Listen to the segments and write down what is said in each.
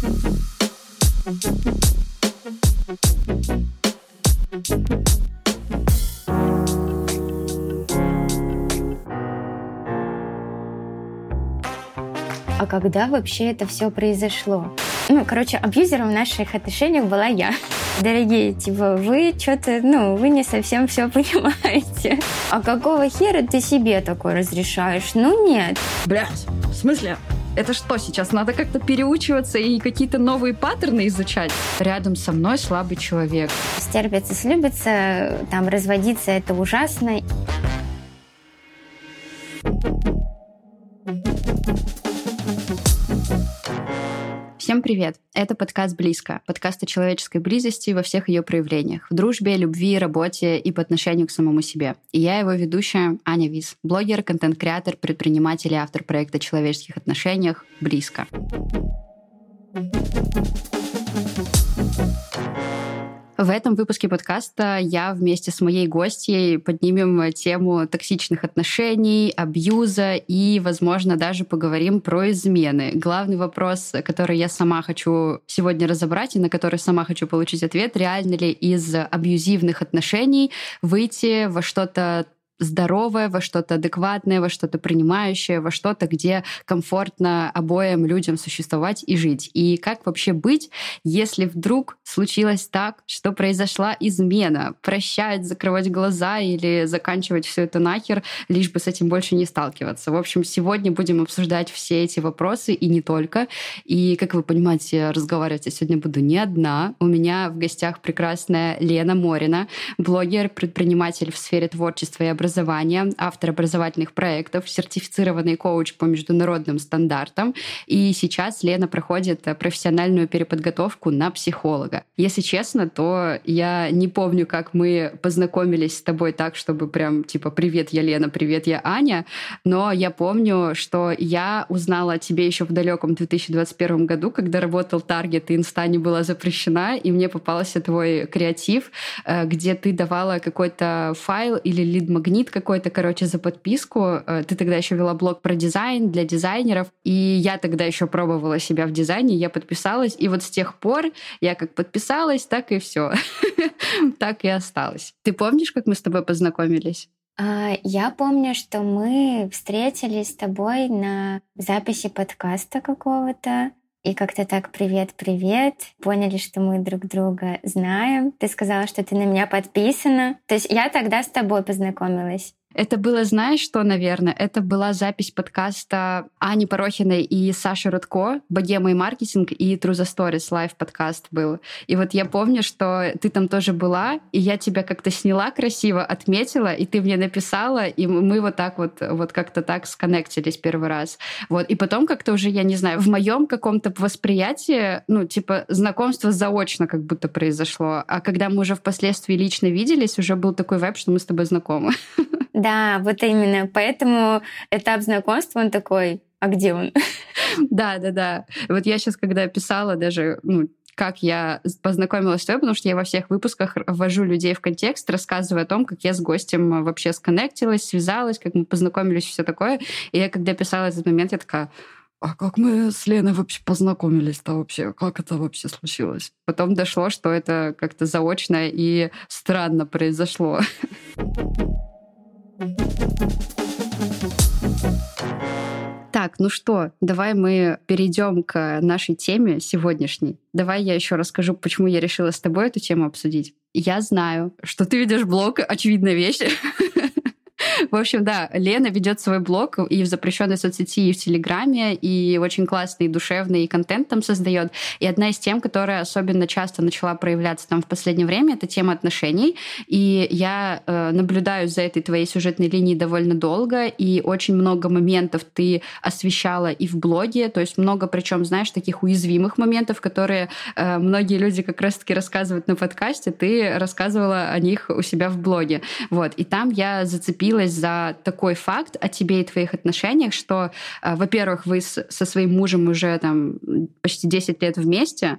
А когда вообще это все произошло? Абьюзером в наших отношениях была я. Дорогие, вы что-то, вы не совсем все понимаете. А какого хера ты себе такое разрешаешь? Нет. Блядь, в смысле? Это что сейчас? Надо как-то переучиваться и какие-то новые паттерны изучать? Рядом со мной слабый человек. Стерпится, слюбится, разводиться — это ужасно. Всем привет! Это подкаст «Близко», подкаст о человеческой близости во всех ее проявлениях, в дружбе, любви, работе и по отношению к самому себе. И я его ведущая Аня Вис, блогер, контент-креатор, предприниматель и автор проекта о человеческих отношениях «Близко». В этом выпуске подкаста я вместе с моей гостьей поднимем тему токсичных отношений, абьюза и, возможно, даже поговорим про измены. Главный вопрос, который я сама хочу сегодня разобрать и на который сама хочу получить ответ: реально ли из абьюзивных отношений выйти во что-то здоровое, во что-то адекватное, во что-то принимающее, во что-то, где комфортно обоим людям существовать и жить. И как вообще быть, если вдруг случилось так, что произошла измена? Прощать, закрывать глаза или заканчивать все это нахер, лишь бы с этим больше не сталкиваться? В общем, сегодня будем обсуждать все эти вопросы и не только. И, как вы понимаете, разговаривать я сегодня буду не одна. У меня в гостях прекрасная Лена Морина, блогер, предприниматель в сфере творчества и образования, автор образовательных проектов, сертифицированный коуч по международным стандартам. И сейчас Лена проходит профессиональную переподготовку на психолога. Если честно, то я не помню, как мы познакомились с тобой так, чтобы прям «Привет, я Лена, привет, я Аня». Но я помню, что я узнала о тебе еще в далеком 2021 году, когда работал Таргет, и Инста не была запрещена, и мне попался твой креатив, где ты давала какой-то файл или лид-магнит какой-то, за подписку. Ты тогда еще вела блог про дизайн для дизайнеров, и я тогда еще пробовала себя в дизайне, я подписалась, и вот с тех пор я как подписалась, так и все. Так и осталось. Ты помнишь, как мы с тобой познакомились? Я помню, что мы встретились с тобой на записи подкаста какого-то, и как-то так «привет-привет», поняли, что мы друг друга знаем. Ты сказала, что ты на меня подписана. То есть я тогда с тобой познакомилась. Это было, знаешь что, наверное? Это была запись подкаста Ани Порохиной и Саши Рудко «Богема и маркетинг», и True the Stories лайв-подкаст был. И вот я помню, что ты там тоже была, и я тебя как-то сняла красиво, отметила, и ты мне написала, и мы вот так вот как-то так сконнектились первый раз. Вот. И потом как-то уже, я не знаю, в моем каком-то восприятии, знакомство заочно как будто произошло. А когда мы уже впоследствии лично виделись, уже был такой вайб, что мы с тобой знакомы. Да, вот именно. Поэтому этап знакомства, он такой: а где он? Да. Вот я сейчас, когда писала даже, как я познакомилась с тобой, потому что я во всех выпусках ввожу людей в контекст, рассказываю о том, как я с гостем вообще сконнектилась, связалась, как мы познакомились, все такое. И я, когда писала этот момент, я такая: а как мы с Леной вообще познакомились-то вообще? Как это вообще случилось? Потом дошло, что это как-то заочно и странно произошло. Так, давай мы перейдем к нашей теме сегодняшней. Давай я еще расскажу, почему я решила с тобой эту тему обсудить. Я знаю, что ты ведешь блог, очевидная вещь. В общем, да, Лена ведет свой блог и в запрещенной соцсети, и в Телеграме, и очень классный, душевный контент там создает. И одна из тем, которая особенно часто начала проявляться там в последнее время, это тема отношений. И я наблюдаю за этой твоей сюжетной линией довольно долго, и очень много моментов ты освещала и в блоге, то есть много, причем, знаешь, таких уязвимых моментов, которые многие люди как раз-таки рассказывают на подкасте, ты рассказывала о них у себя в блоге. Вот. И там я зацепилась за такой факт о тебе и твоих отношениях, что, во-первых, вы со своим мужем уже там почти 10 лет вместе,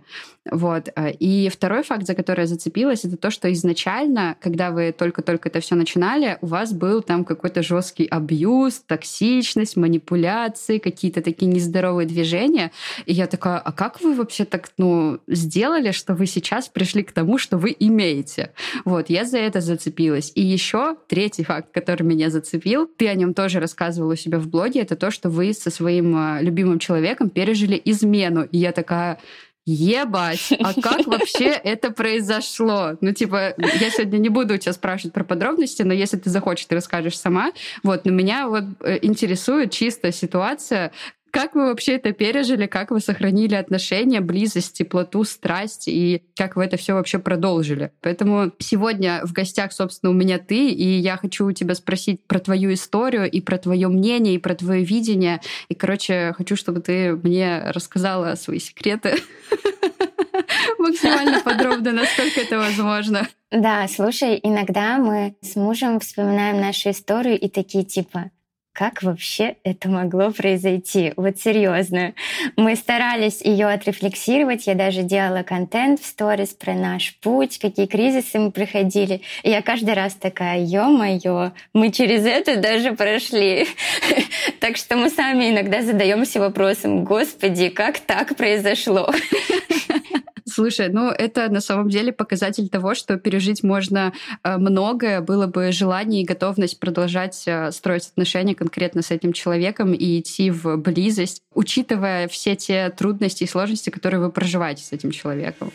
Вот. И второй факт, за который я зацепилась, это то, что изначально, когда вы только-только это все начинали, у вас был там какой-то жесткий абьюз, токсичность, манипуляции, какие-то такие нездоровые движения. И я такая, а как вы вообще так, сделали, что вы сейчас пришли к тому, что вы имеете? Вот, я за это зацепилась. И еще третий факт, который меня зацепил, ты о нем тоже рассказывала у себя в блоге, это то, что вы со своим любимым человеком пережили измену. И я такая, ебать, а как вообще это произошло? Я сегодня не буду у тебя спрашивать про подробности, но если ты захочешь, ты расскажешь сама. Вот, но меня интересует чисто ситуация, как вы вообще это пережили, как вы сохранили отношения, близость, теплоту, страсть, и как вы это все вообще продолжили. Поэтому сегодня в гостях, собственно, у меня ты, и я хочу у тебя спросить про твою историю, и про твое мнение, и про твое видение. И, хочу, чтобы ты мне рассказала свои секреты максимально подробно, насколько это возможно. Да, слушай, иногда мы с мужем вспоминаем нашу историю и такие как вообще это могло произойти? Вот серьезно. Мы старались ее отрефлексировать. Я даже делала контент в сторис про наш путь, какие кризисы мы проходили. И я каждый раз такая, ё-моё, мы через это даже прошли. Так что мы сами иногда задаемся вопросом, господи, как так произошло? Слушай, это на самом деле показатель того, что пережить можно многое, было бы желание и готовность продолжать строить отношения конкретно с этим человеком и идти в близость, учитывая все те трудности и сложности, которые вы проживаете с этим человеком.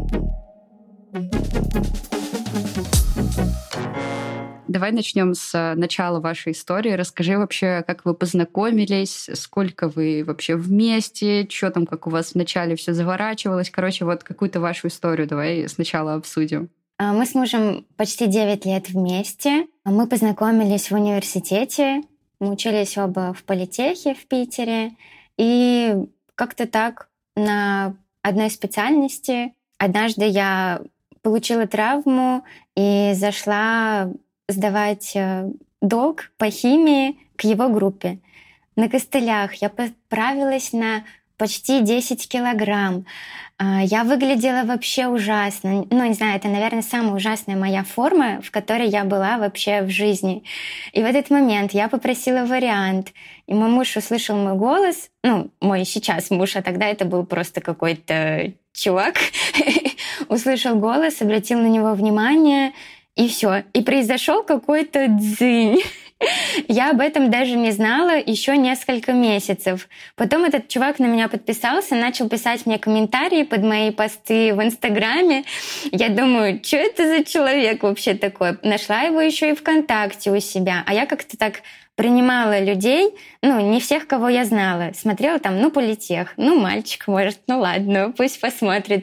Давай начнем с начала вашей истории. Расскажи вообще, как вы познакомились, сколько вы вообще вместе, что там, как у вас вначале все заворачивалось. Какую-то вашу историю давай сначала обсудим. Мы с мужем почти 9 лет вместе. Мы познакомились в университете. Мы учились оба в политехе в Питере. И как-то так на одной специальности однажды я получила травму и зашла сдавать долг по химии к его группе. На костылях я поправилась на почти 10 килограмм. Я выглядела вообще ужасно. Не знаю, это, наверное, самая ужасная моя форма, в которой я была вообще в жизни. И в этот момент я попросила вариант. И мой муж услышал мой голос. Мой сейчас муж, а тогда это был просто какой-то чувак. Услышал голос, обратил на него внимание. И все. И произошел какой-то дзынь. Я об этом даже не знала еще несколько месяцев. Потом этот чувак на меня подписался, начал писать мне комментарии под мои посты в Инстаграме. Я думаю, что это за человек вообще такой? Нашла его еще и ВКонтакте у себя. А я как-то так принимала людей, не всех, кого я знала. Смотрела там, политех, мальчик, может, ладно, пусть посмотрит.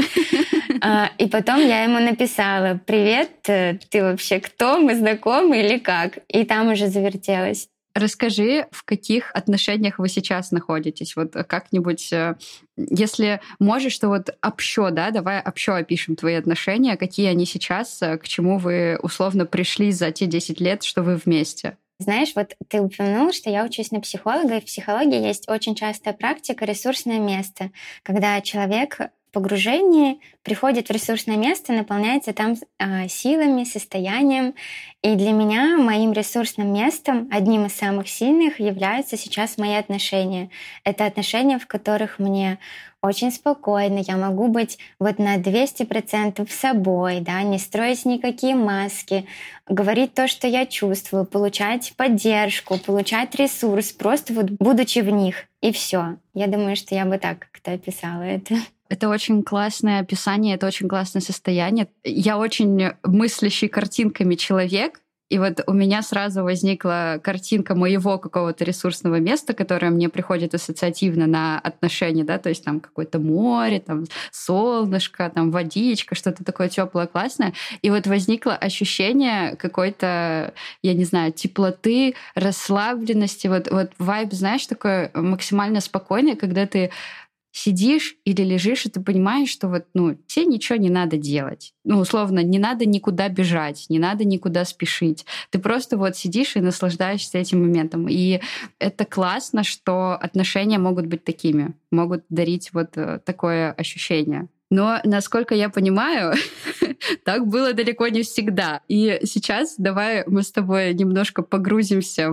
И потом я ему написала: «Привет, ты вообще кто? Мы знакомы или как?» И там уже завертелась. Расскажи, в каких отношениях вы сейчас находитесь? Как-нибудь, если можешь, то общо, да, давай общо опишем твои отношения, какие они сейчас, к чему вы условно пришли за те 10 лет, что вы вместе. Знаешь, ты упомянула, что я учусь на психолога, и в психологии есть очень частая практика «ресурсное место», когда человек в погружении приходит в ресурсное место, наполняется там силами, состоянием. И для меня моим ресурсным местом, одним из самых сильных, являются сейчас мои отношения. Это отношения, в которых мне очень спокойно, я могу быть на 200% собой, да, не строить никакие маски, говорить то, что я чувствую, получать поддержку, получать ресурс, просто будучи в них, и все. Я думаю, что я бы так как-то описала это. Это очень классное описание, это очень классное состояние. Я очень мыслящий картинками человек, и у меня сразу возникла картинка моего какого-то ресурсного места, которое мне приходит ассоциативно на отношения, да, то есть там какое-то море, там солнышко, там водичка, что-то такое теплое, классное. И возникло ощущение какой-то, я не знаю, теплоты, расслабленности, вайб, знаешь, такой максимально спокойный, когда ты сидишь или лежишь, и ты понимаешь, что тебе ничего не надо делать. Условно, не надо никуда бежать, не надо никуда спешить. Ты просто сидишь и наслаждаешься этим моментом. И это классно, что отношения могут быть такими, могут дарить такое ощущение. Но, насколько я понимаю, так было далеко не всегда. И сейчас давай мы с тобой немножко погрузимся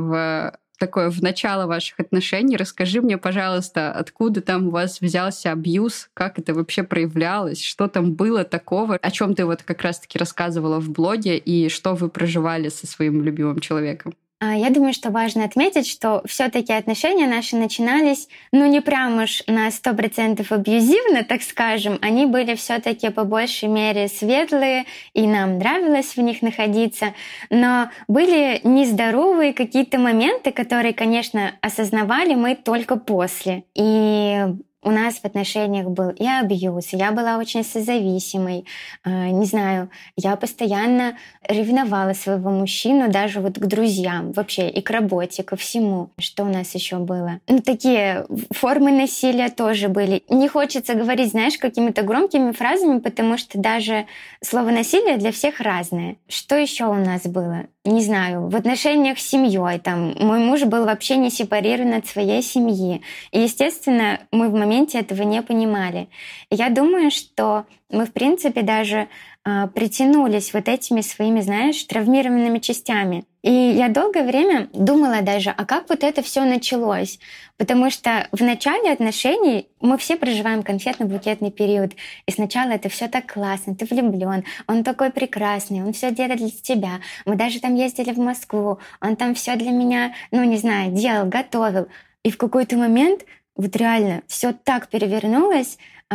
в начало ваших отношений. Расскажи мне, пожалуйста, откуда там у вас взялся абьюз, как это вообще проявлялось, что там было такого, о чем ты вот как раз-таки рассказывала в блоге и что вы проживали со своим любимым человеком. Я думаю, что важно отметить, что все-таки отношения наши начинались, не прям уж на 100% абьюзивно, так скажем. Они были все-таки по большей мере светлые, и нам нравилось в них находиться. Но были нездоровые какие-то моменты, которые, конечно, осознавали мы только после. И у нас в отношениях был и абьюз, я была очень созависимой, не знаю, я постоянно ревновала своего мужчину даже вот к друзьям вообще и к работе, ко всему. Что у нас еще было? Такие формы насилия тоже были. Не хочется говорить, знаешь, какими-то громкими фразами, потому что даже слово насилие для всех разное. Что еще у нас было? Не знаю, в отношениях с семьей. Там мой муж был вообще не сепарирован от своей семьи. И, естественно, мы в моменте этого не понимали. И я думаю, что мы, в принципе, даже притянулись вот этими своими, знаешь, травмированными частями. И я долгое время думала даже, а как вот это все началось? Потому что в начале отношений мы все проживаем конфетно-букетный период. И сначала это все так классно, ты влюблен, он такой прекрасный, он все делает для тебя. Мы даже там ездили в Москву, он там все для меня, не знаю, делал, готовил. И в какой-то момент вот реально все так перевернулось,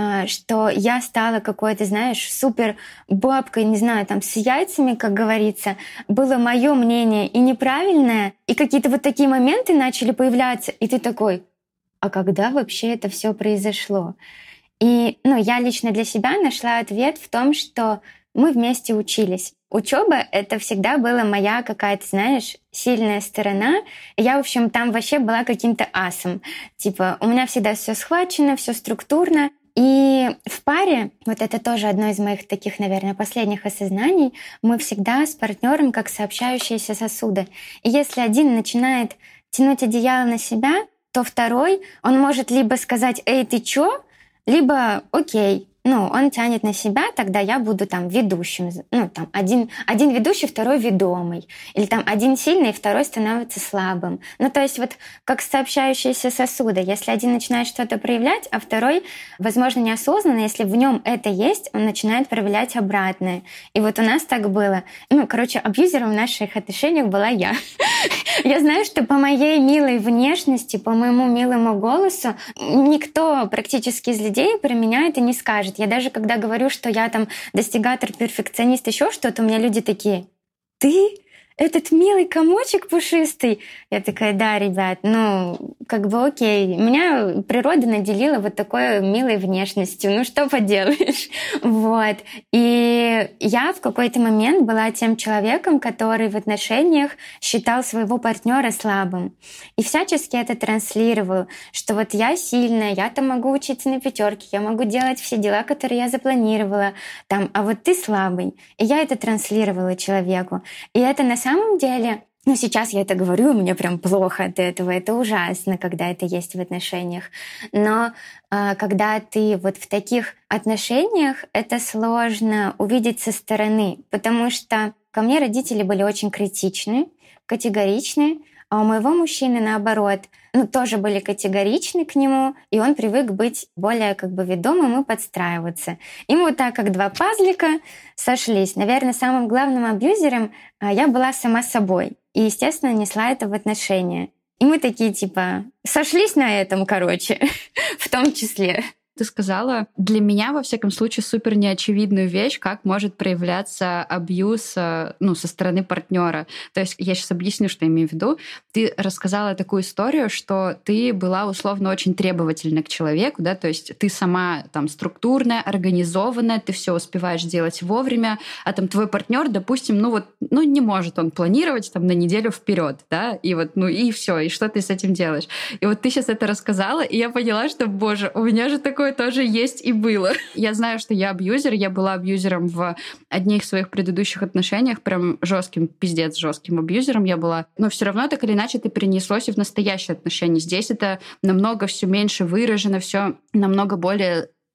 что я стала какой-то, знаешь, супер бабкой, не знаю, там с яйцами, как говорится. Было мое мнение и неправильное, и какие-то вот такие моменты начали появляться, и ты такой, а когда вообще это все произошло? И я лично для себя нашла ответ в том, что мы вместе учились. Учеба — это всегда была моя какая-то, знаешь, сильная сторона. Я, в общем, там вообще была каким-то асом. Типа, у меня всегда все схвачено, все структурно. И в паре, вот это тоже одно из моих таких, наверное, последних осознаний, мы всегда с партнером как сообщающиеся сосуды. И если один начинает тянуть одеяло на себя, то второй, он может либо сказать «Эй, ты чё?», либо «Окей». Он тянет на себя, тогда я буду там ведущим. Там один ведущий, второй ведомый. Или там один сильный, второй становится слабым. То есть вот как сообщающиеся сосуды. Если один начинает что-то проявлять, а второй, возможно, неосознанно, если в нем это есть, он начинает проявлять обратное. И вот у нас так было. Абьюзером в наших отношениях была я. Я знаю, что по моей милой внешности, по моему милому голосу никто практически из людей про меня это не скажет. Я даже когда говорю, что я там достигатор, перфекционист, еще что-то, у меня люди такие: «Ты? Этот милый комочек пушистый?» Я такая: да, ребят, окей. Меня природа наделила вот такой милой внешностью. Что поделаешь? Вот. И я в какой-то момент была тем человеком, который в отношениях считал своего партнера слабым. И всячески это транслировал, что вот я сильная, я там могу учиться на 5, я могу делать все дела, которые я запланировала, а вот ты слабый. И я это транслировала человеку. И это на самом деле, сейчас я это говорю, мне прям плохо от этого, это ужасно, когда это есть в отношениях. Но когда ты вот в таких отношениях, это сложно увидеть со стороны, потому что ко мне родители были очень критичны, категоричны, а у моего мужчины, наоборот, тоже были категоричны к нему, и он привык быть более ведомым и подстраиваться. И мы вот так, как два пазлика, сошлись. Наверное, самым главным абьюзером я была сама собой. И, естественно, несла это в отношения. И мы такие, сошлись на этом, в том числе. Ты сказала, для меня, во всяком случае, супер неочевидную вещь, как может проявляться абьюз со стороны партнера. То есть я сейчас объясню, что я имею в виду. Ты рассказала такую историю, что ты была условно очень требовательна к человеку, да, то есть ты сама там структурная, организованная, ты все успеваешь делать вовремя, а там твой партнер, допустим, не может он планировать на неделю вперед, да, и и все, и что ты с этим делаешь? И вот ты сейчас это рассказала, и я поняла, что, боже, у меня же такое тоже есть и было. Я знаю, что я абьюзер, я была абьюзером в одних своих предыдущих отношениях, прям жестким, пиздец жестким абьюзером я была. Но все равно так или иначе это перенеслось и в настоящие отношения. Здесь это намного все меньше выражено, все намного более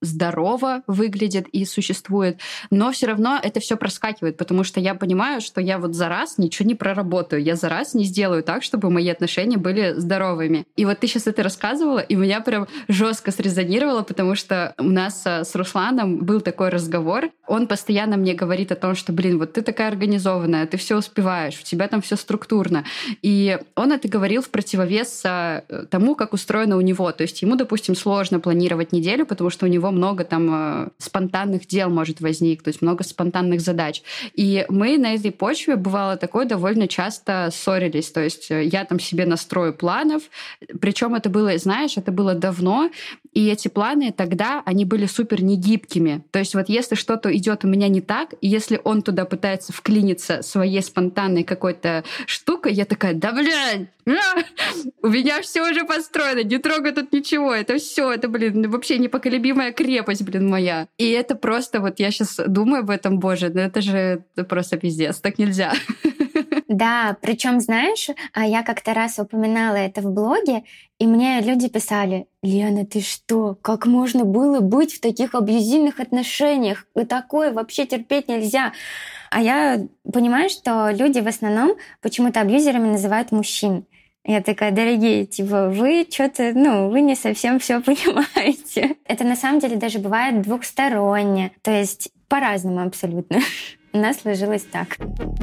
здорово выглядит и существует, но все равно это все проскакивает, потому что я понимаю, что я вот за раз ничего не проработаю, я за раз не сделаю так, чтобы мои отношения были здоровыми. И вот ты сейчас это рассказывала, и меня прям жестко срезонировало, потому что у нас с Русланом был такой разговор. Он постоянно мне говорит о том, что, вот ты такая организованная, ты все успеваешь, у тебя там все структурно. И он это говорил в противовес тому, как устроено у него. То есть ему, допустим, сложно планировать неделю, потому что у него много там спонтанных дел может возникнуть, много спонтанных задач. И мы на этой почве, бывало такое, довольно часто ссорились. То есть я там себе настрою планов, причем это было, знаешь, это было давно, и эти планы тогда, они были супер негибкими. То есть вот если что-то идет у меня не так, и если он туда пытается вклиниться своей спонтанной какой-то штукой, я такая, да блядь, у меня все уже построено, не трогай тут ничего, это все, это, вообще непоколебимая крепость, моя. И это просто, вот я сейчас думаю об этом, боже, это же просто пиздец, так нельзя. Да, причем, знаешь, я как-то раз упоминала это в блоге, и мне люди писали: «Лена, ты что? Как можно было быть в таких абьюзивных отношениях? И такое вообще терпеть нельзя». А я понимаю, что люди в основном почему-то абьюзерами называют мужчин. Я такая: дорогие, вы что-то, вы не совсем все понимаете. Это на самом деле даже бывает двухсторонне, то есть по-разному абсолютно. У нас сложилось так.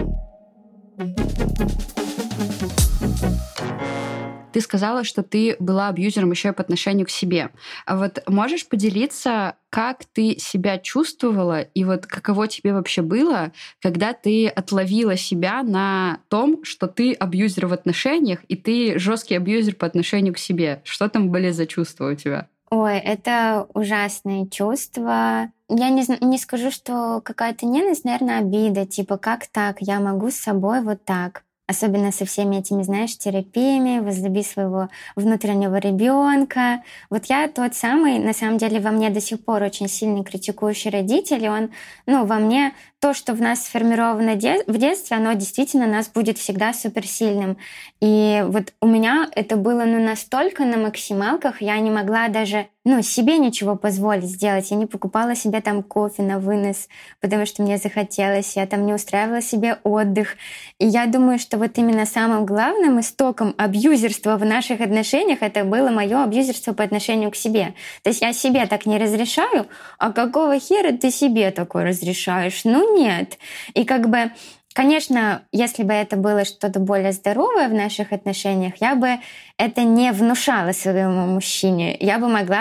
Ты сказала, что ты была абьюзером еще и по отношению к себе. А вот можешь поделиться, как ты себя чувствовала и вот каково тебе вообще было, когда ты отловила себя на том, что ты абьюзер в отношениях, и ты жесткий абьюзер по отношению к себе? Что там были за чувства у тебя? Ой, это ужасное чувство. Я не скажу, что какая-то ненависть, наверное, обида. Как так? Я могу с собой вот так. Особенно со всеми этими, знаешь, терапиями, возлюби своего внутреннего ребенка. Вот я тот самый, на самом деле, во мне до сих пор очень сильный критикующий родитель, и он, во мне то, что в нас сформировано в детстве, оно действительно нас будет всегда суперсильным. И вот у меня это было настолько на максималках, я не могла даже себе ничего позволить сделать. Я не покупала себе там кофе на вынос, потому что мне захотелось. Я там не устраивала себе отдых. И я думаю, что вот именно самым главным истоком абьюзерства в наших отношениях это было мое абьюзерство по отношению к себе. То есть я себе так не разрешаю, а какого хера ты себе такое разрешаешь? Нет. И конечно, если бы это было что-то более здоровое в наших отношениях, я бы это не внушала своему мужчине. Я бы могла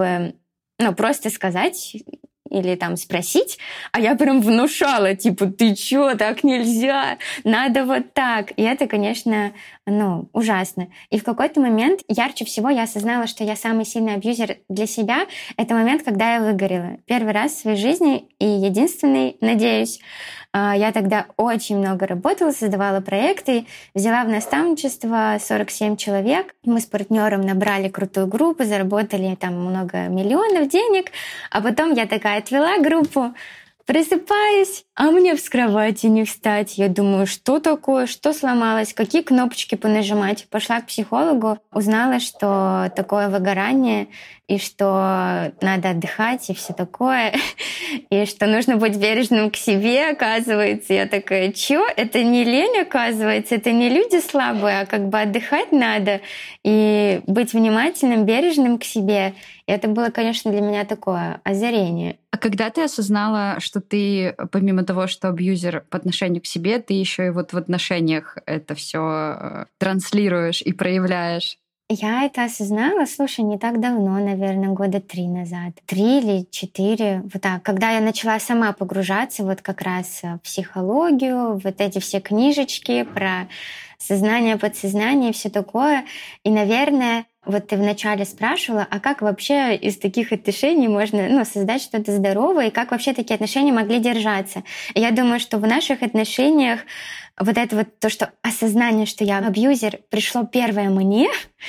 просто сказать или там спросить, а я прям внушала, ты чё, так нельзя, надо вот так. И это, конечно, ужасно. И в какой-то момент ярче всего я осознала, что я самый сильный абьюзер для себя. Это момент, когда я выгорела. Первый раз в своей жизни и единственный, надеюсь. Я тогда очень много работала, создавала проекты, взяла в наставничество 47 человек. Мы с партнером набрали крутую группу, заработали там много миллионов денег. А потом я такая отвела группу, просыпаюсь, а мне с кровати не встать. Я думаю, что такое, что сломалось, какие кнопочки понажимать. Пошла к психологу, узнала, что такое выгорание, и что надо отдыхать, и все такое, и что нужно быть бережным к себе, оказывается. Я такая: чё? Это не лень, оказывается, это не люди слабые, а отдыхать надо, и быть внимательным, бережным к себе. И это было, конечно, для меня такое озарение. А когда ты осознала, что ты, помимо того, что абьюзер по отношению к себе, ты еще и вот в отношениях это все транслируешь и проявляешь? Я это осознала, слушай, не так давно, наверное, 3 года назад. 3 или 4, вот так. Когда я начала сама погружаться вот как раз в психологию, вот эти все книжечки про сознание, подсознание и все такое. И, наверное, вот ты вначале спрашивала, а как вообще из таких отношений можно создать что-то здоровое, и как вообще такие отношения могли держаться? И я думаю, что в наших отношениях вот это вот то, что осознание, что я абьюзер, пришло первое мне,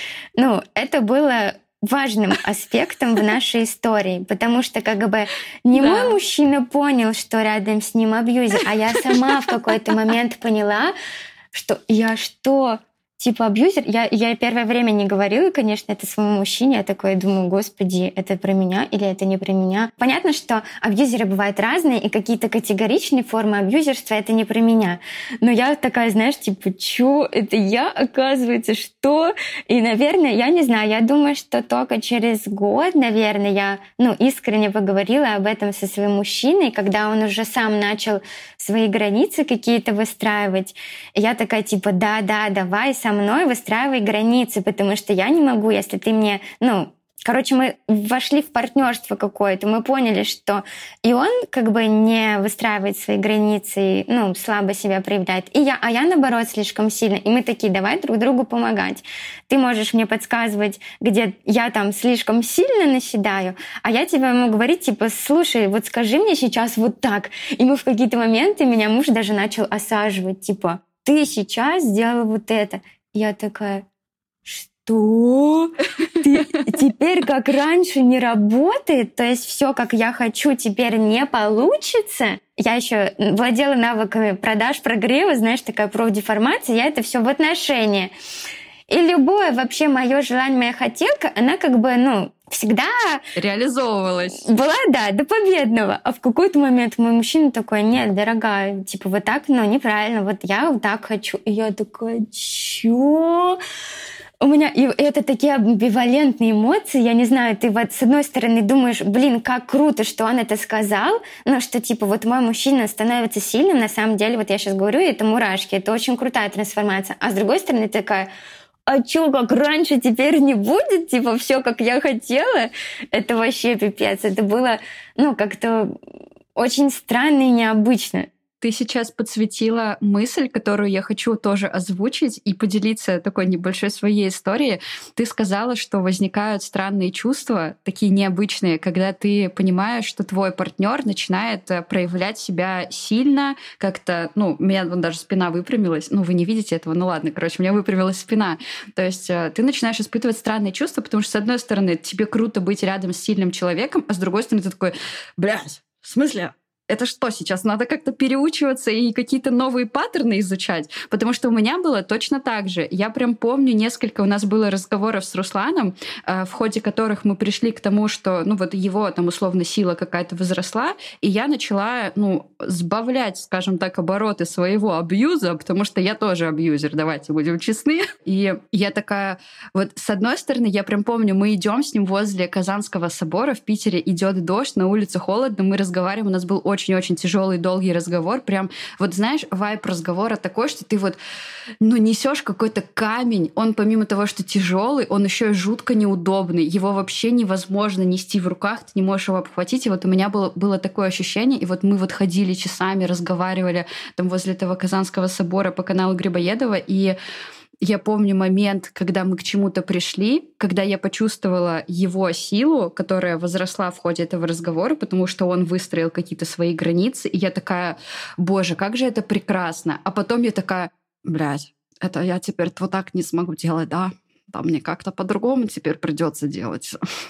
это было важным аспектом в нашей истории, потому что не мой мужчина понял, что рядом с ним абьюзер, а я сама в какой-то момент поняла, что я типа абьюзер. Я первое время не говорила, конечно, это своему мужчине. Я такое думаю, господи, это про меня или это не про меня? Понятно, что абьюзеры бывают разные, и какие-то категоричные формы абьюзерства — это не про меня. Но я такая, знаешь, типа, чё? Это я, оказывается, что? И, наверное, я не знаю, я думаю, что только через год, наверное, я искренне поговорила об этом со своим мужчиной, когда он уже сам начал свои границы какие-то выстраивать. И я такая, типа, да, давай со мной выстраивай границы, потому что я не могу, если ты мне, короче, мы вошли в партнерство какое-то, мы поняли, что и он как бы не выстраивает свои границы, слабо себя проявляет, а я наоборот слишком сильно. И мы такие, давай друг другу помогать. Ты можешь мне подсказывать, где я там слишком сильно наседаю, а я тебе могу говорить, типа, слушай, вот скажи мне сейчас вот так. И мы в какие-то моменты, меня муж даже начал осаживать, типа, ты сейчас сделала вот это. Я такая, что? Теперь как раньше не работает, то есть все, как я хочу, теперь не получится. Я еще владела навыками продаж, прогрева, знаешь, такая профдеформация, я это все в отношении. И любое вообще мое желание, моя хотелка, она как бы, всегда реализовывалась. Была, да, до победного. А в какой-то момент мой мужчина такой, нет, дорогая, типа вот так, неправильно, вот я вот так хочу. И я такая, чё? У меня и это такие амбивалентные эмоции, я не знаю, ты вот с одной стороны думаешь, блин, как круто, что он это сказал, но что типа вот мой мужчина становится сильным, на самом деле, вот я сейчас говорю, это мурашки, это очень крутая трансформация. А с другой стороны такая, а чё, как раньше, теперь не будет? Типа, все, как я хотела? Это вообще пипец. Это было, как-то очень странно и необычно. Ты сейчас подсветила мысль, которую я хочу тоже озвучить и поделиться такой небольшой своей историей. Ты сказала, что возникают странные чувства, такие необычные, когда ты понимаешь, что твой партнер начинает проявлять себя сильно, как-то, у меня вон даже спина выпрямилась. Вы не видите этого, ладно, короче, у меня выпрямилась спина. То есть ты начинаешь испытывать странные чувства, потому что, с одной стороны, тебе круто быть рядом с сильным человеком, а с другой стороны, ты такой, блядь, в смысле? Это что сейчас? Надо как-то переучиваться и какие-то новые паттерны изучать? Потому что у меня было точно так же. Я прям помню, несколько у нас было разговоров с Русланом, в ходе которых мы пришли к тому, что его там условно сила какая-то возросла, и я начала сбавлять, скажем так, обороты своего абьюза, потому что я тоже абьюзер, давайте будем честны. И я такая, вот с одной стороны, я прям помню, мы идем с ним возле Казанского собора, в Питере идет дождь, на улице холодно, мы разговариваем, у нас был очень-очень тяжелый, долгий разговор. Прям, знаешь, вайб разговора такой, что ты несешь какой-то камень. Он помимо того, что тяжелый, он еще и жутко неудобный. Его вообще невозможно нести в руках, ты не можешь его обхватить. И у меня было такое ощущение. И мы ходили часами, разговаривали там возле этого Казанского собора по каналу Грибоедова. И я помню момент, когда мы к чему-то пришли, когда я почувствовала его силу, которая возросла в ходе этого разговора, потому что он выстроил какие-то свои границы, и я такая, боже, как же это прекрасно. А потом я такая, блядь, это я теперь вот так не смогу делать, да? Там мне как-то по-другому теперь придется делать.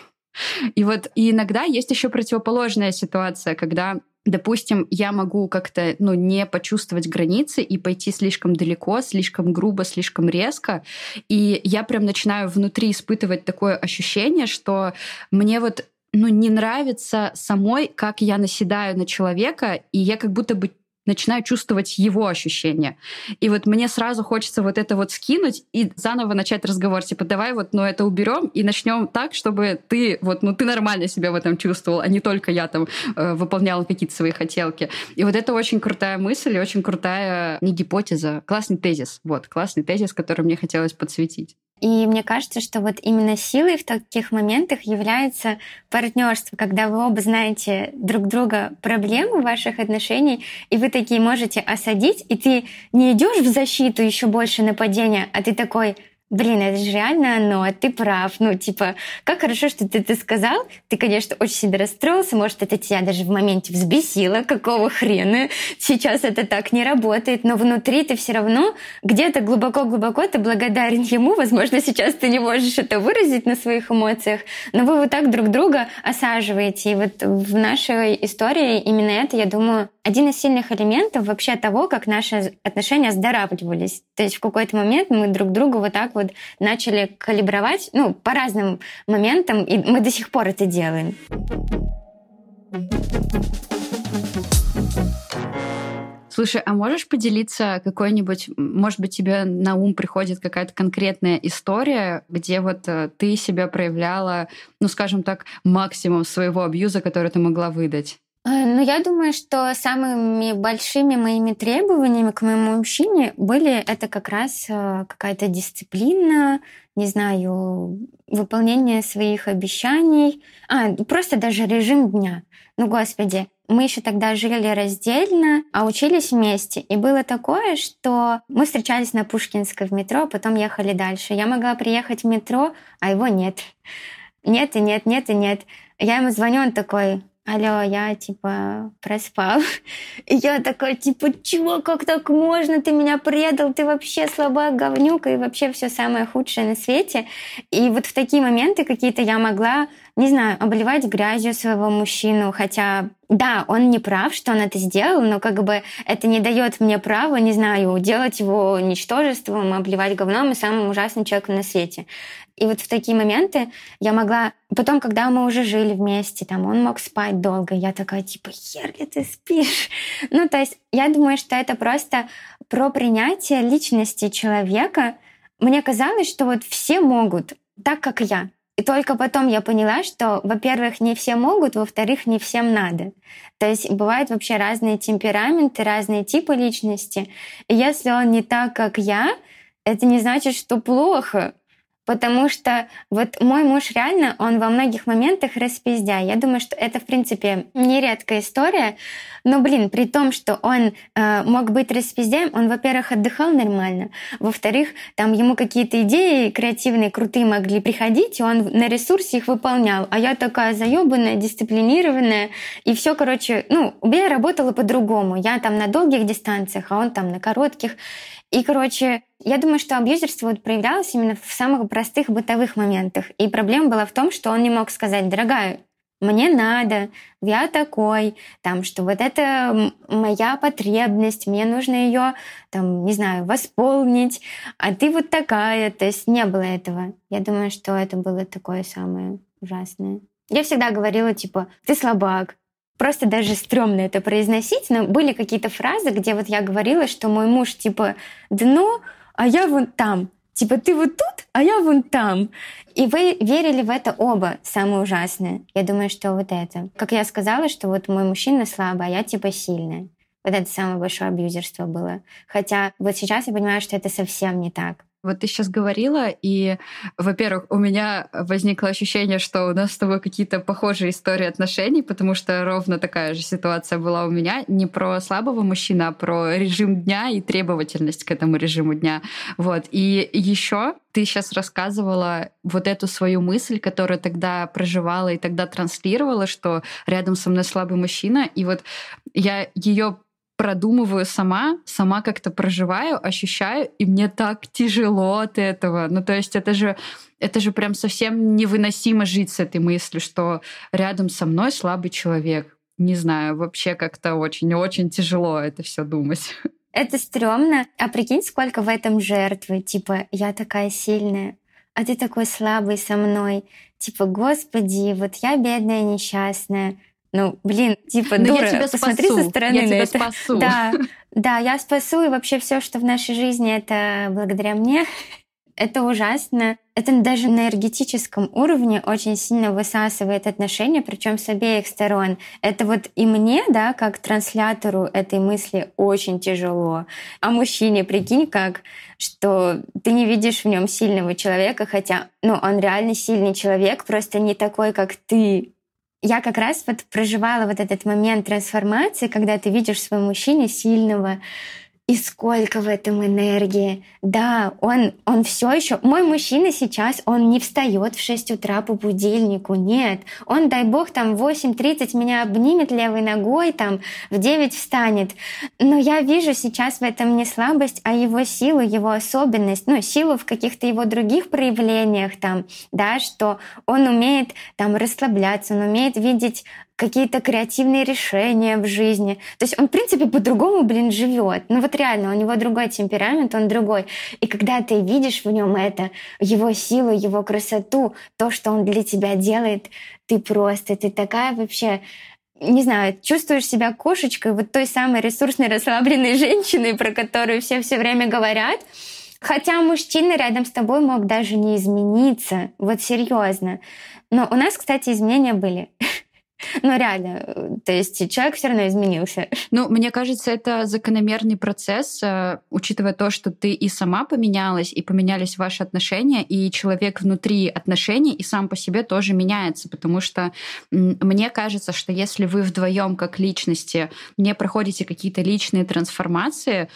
И иногда есть еще противоположная ситуация, когда, допустим, я могу как-то не почувствовать границы и пойти слишком далеко, слишком грубо, слишком резко. И я прям начинаю внутри испытывать такое ощущение, что мне не нравится самой, как я наседаю на человека, и я как будто бы начинаю чувствовать его ощущения. И мне сразу хочется это скинуть и заново начать разговор. Типа, давай это уберем и начнем так, чтобы ты ты нормально себя в этом чувствовал, а не только я там выполняла какие-то свои хотелки. И это очень крутая мысль и очень крутая, не гипотеза, классный тезис. Классный тезис, который мне хотелось подсветить. И мне кажется, что именно силой в таких моментах является партнерство, когда вы оба знаете друг друга проблемы ваших отношений, и вы такие можете осадить, и ты не идешь в защиту еще больше нападения, а ты такой, Блин, это же реально оно, ты прав. Ну, типа, как хорошо, что ты это сказал. Ты, конечно, очень сильно расстроился. Может, это тебя даже в моменте взбесило. Какого хрена? Сейчас это так не работает. Но внутри ты все равно где-то глубоко-глубоко ты благодарен ему. Возможно, сейчас ты не можешь это выразить на своих эмоциях. Но вы вот так друг друга осаживаете. И вот в нашей истории именно это, я думаю, один из сильных элементов вообще того, как наши отношения оздоравливались. То есть в какой-то момент мы друг другу вот так вот начали калибровать, ну, по разным моментам, и мы до сих пор это делаем. Слушай, а можешь поделиться какой-нибудь, может быть, тебе на ум приходит какая-то конкретная история, где вот ты себя проявляла, ну, скажем так, максимум своего абьюза, который ты могла выдать? Ну, я думаю, что самыми большими моими требованиями к моему мужчине были это как раз какая-то дисциплина, не знаю, выполнение своих обещаний, просто даже режим дня. Ну, господи, мы еще тогда жили раздельно, а учились вместе. И было такое, что мы встречались на Пушкинской в метро, а потом ехали дальше. Я могла приехать в метро, а его нет. Нет и нет, нет и нет. Я ему звоню, он такой: алло, я, проспал. И я такая, чего, как так можно? Ты меня предал, ты вообще слабак, говнюк, и вообще все самое худшее на свете. И вот в такие моменты какие-то я могла, не знаю, обливать грязью своего мужчину, хотя, да, он не прав, что он это сделал, но как бы это не дает мне права, не знаю, делать его ничтожеством, обливать говном и самым ужасным человеком на свете. И вот в такие моменты я могла... Потом, когда мы уже жили вместе, он мог спать долго, я такая, хер ли ты спишь? Ну, то есть я думаю, что это просто про принятие личности человека. Мне казалось, что вот все могут так, как я. И только потом я поняла, что, во-первых, не все могут, во-вторых, не всем надо. То есть бывают вообще разные темпераменты, разные типы личности. И если он не так, как я, это не значит, что плохо. Потому что вот мой муж реально, он во многих моментах распиздяй. Я думаю, что это, в принципе, нередкая история. Но, при том, что он мог быть распиздяем, он, во-первых, отдыхал нормально. Во-вторых, ему какие-то идеи креативные, крутые могли приходить, и он на ресурсе их выполнял. А я такая заёбанная, дисциплинированная. И все, я работала по-другому. Я на долгих дистанциях, а он на коротких. И, я думаю, что абьюзерство проявлялось именно в самых простых бытовых моментах. И проблема была в том, что он не мог сказать: дорогая, мне надо, я такой, что вот это моя потребность, мне нужно ее, восполнить, а ты вот такая. То есть не было этого. Я думаю, что это было такое самое ужасное. Я всегда говорила, ты слабак. Просто даже стрёмно это произносить, но были какие-то фразы, где вот я говорила, что мой муж дно, а я вон там. Ты вот тут, а я вон там. И вы верили в это оба, самое ужасное. Я думаю, что вот это. Как я сказала, что вот мой мужчина слабый, а я сильная. Вот это самое большое абьюзерство было. Хотя вот сейчас я понимаю, что это совсем не так. Вот ты сейчас говорила, и, во-первых, у меня возникло ощущение, что у нас с тобой какие-то похожие истории отношений, потому что ровно такая же ситуация была у меня. Не про слабого мужчину, а про режим дня и требовательность к этому режиму дня. Вот. И еще ты сейчас рассказывала вот эту свою мысль, которую тогда проживала и тогда транслировала, что рядом со мной слабый мужчина. И вот я ее продумываю сама как-то проживаю, ощущаю, и мне так тяжело от этого. Ну, то есть это же прям совсем невыносимо жить с этой мыслью, что рядом со мной слабый человек. Не знаю, вообще как-то очень-очень тяжело это все думать. Это стрёмно. А прикинь, сколько в этом жертвы. Я такая сильная, а ты такой слабый со мной. Господи, вот я бедная, несчастная. Дура, я тебя посмотри спасу. со стороны Я на тебя это. спасу. Да, я спасу, и вообще все, что в нашей жизни, это благодаря мне. Это ужасно. Это даже на энергетическом уровне очень сильно высасывает отношения, причем с обеих сторон. Это вот и мне, да, как транслятору этой мысли очень тяжело. А мужчине, прикинь, что ты не видишь в нем сильного человека, хотя, он реально сильный человек, просто не такой, как ты. Я как раз проживала вот этот момент трансформации, когда ты видишь в своем мужчине сильного, И сколько в этом энергии. Да, он все еще... Мой мужчина сейчас, он не встает в 6 утра по будильнику, нет. Он, дай бог, там в 8:30 меня обнимет левой ногой, там в 9 встанет. Но я вижу сейчас в этом не слабость, а его силу, его особенность, силу в каких-то его других проявлениях, там, да, что он умеет там расслабляться, он умеет видеть какие-то креативные решения в жизни. То есть он, в принципе, по-другому, живет. Реально, у него другой темперамент, он другой. И когда ты видишь в нем это, его силу, его красоту, то, что он для тебя делает, ты такая вообще... Не знаю, чувствуешь себя кошечкой, вот той самой ресурсной, расслабленной женщиной, про которую все время говорят. Хотя мужчина рядом с тобой мог даже не измениться. Вот серьезно. Но у нас, кстати, изменения были. Реально, то есть человек все равно изменился. Мне кажется, это закономерный процесс, учитывая то, что ты и сама поменялась, и поменялись ваши отношения, и человек внутри отношений и сам по себе тоже меняется, потому что мне кажется, что если вы вдвоем как личности не проходите какие-то личные трансформации,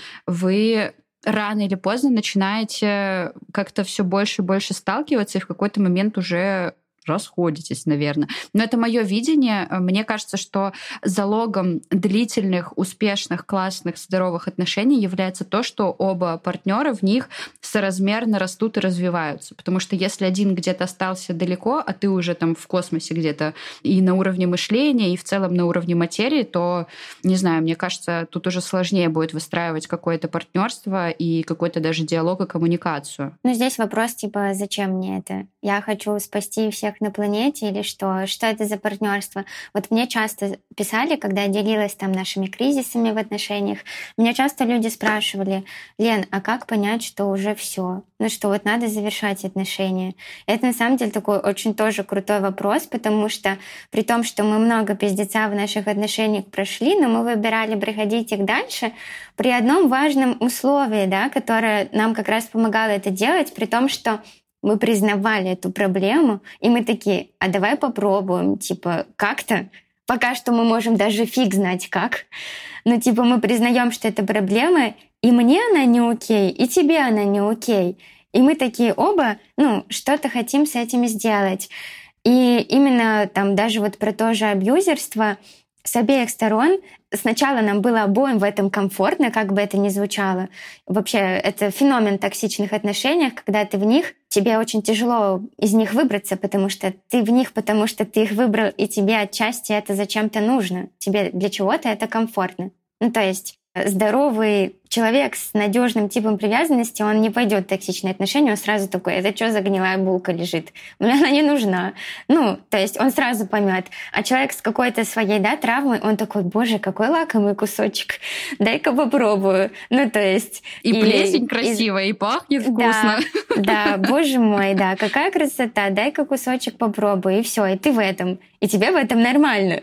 вы рано или поздно начинаете как-то все больше и больше сталкиваться, и в какой-то момент уже расходитесь, наверное. Но это мое видение. Мне кажется, что залогом длительных, успешных, классных, здоровых отношений является то, что оба партнера в них соразмерно растут и развиваются. Потому что если один где-то остался далеко, а ты уже там в космосе где-то и на уровне мышления, и в целом на уровне материи, то, не знаю, мне кажется, тут уже сложнее будет выстраивать какое-то партнерство и какой-то даже диалог и коммуникацию. Здесь вопрос зачем мне это? Я хочу спасти всех на планете или что? Что это за партнерство? Вот мне часто писали, когда я делилась там нашими кризисами в отношениях, меня часто люди спрашивали: Лен, а как понять, что уже все? Что вот надо завершать отношения? Это на самом деле такой очень тоже крутой вопрос, потому что при том, что мы много пиздеца в наших отношениях прошли, но мы выбирали проходить их дальше при одном важном условии, да, которое нам как раз помогало это делать, при том, что мы признавали эту проблему, и мы такие: а давай попробуем, как-то. Пока что мы можем даже фиг знать как. Но мы признаем, что это проблема, и мне она не окей, и тебе она не окей. И мы такие оба, что-то хотим с этим сделать. И именно там даже вот про то же абьюзерство с обеих сторон. Сначала нам было обоим в этом комфортно, как бы это ни звучало. Вообще, это феномен токсичных отношений, когда ты в них, тебе очень тяжело из них выбраться, потому что ты в них, потому что ты их выбрал, и тебе отчасти это зачем-то нужно. Тебе для чего-то это комфортно. То есть здоровый человек с надежным типом привязанности, он не пойдет в токсичные отношения, он сразу такой: это что за гнилая булка лежит? Мне она не нужна. То есть он сразу поймет. А человек с какой-то своей, травмой, он такой: боже, какой лакомый кусочек, дай-ка попробую. То есть... И плесень красивая, и пахнет вкусно. Да, боже мой, да, какая красота, дай-ка кусочек попробуй, и все, и ты в этом. И тебе в этом нормально.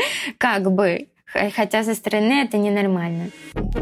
Как бы. Хотя со стороны это ненормально.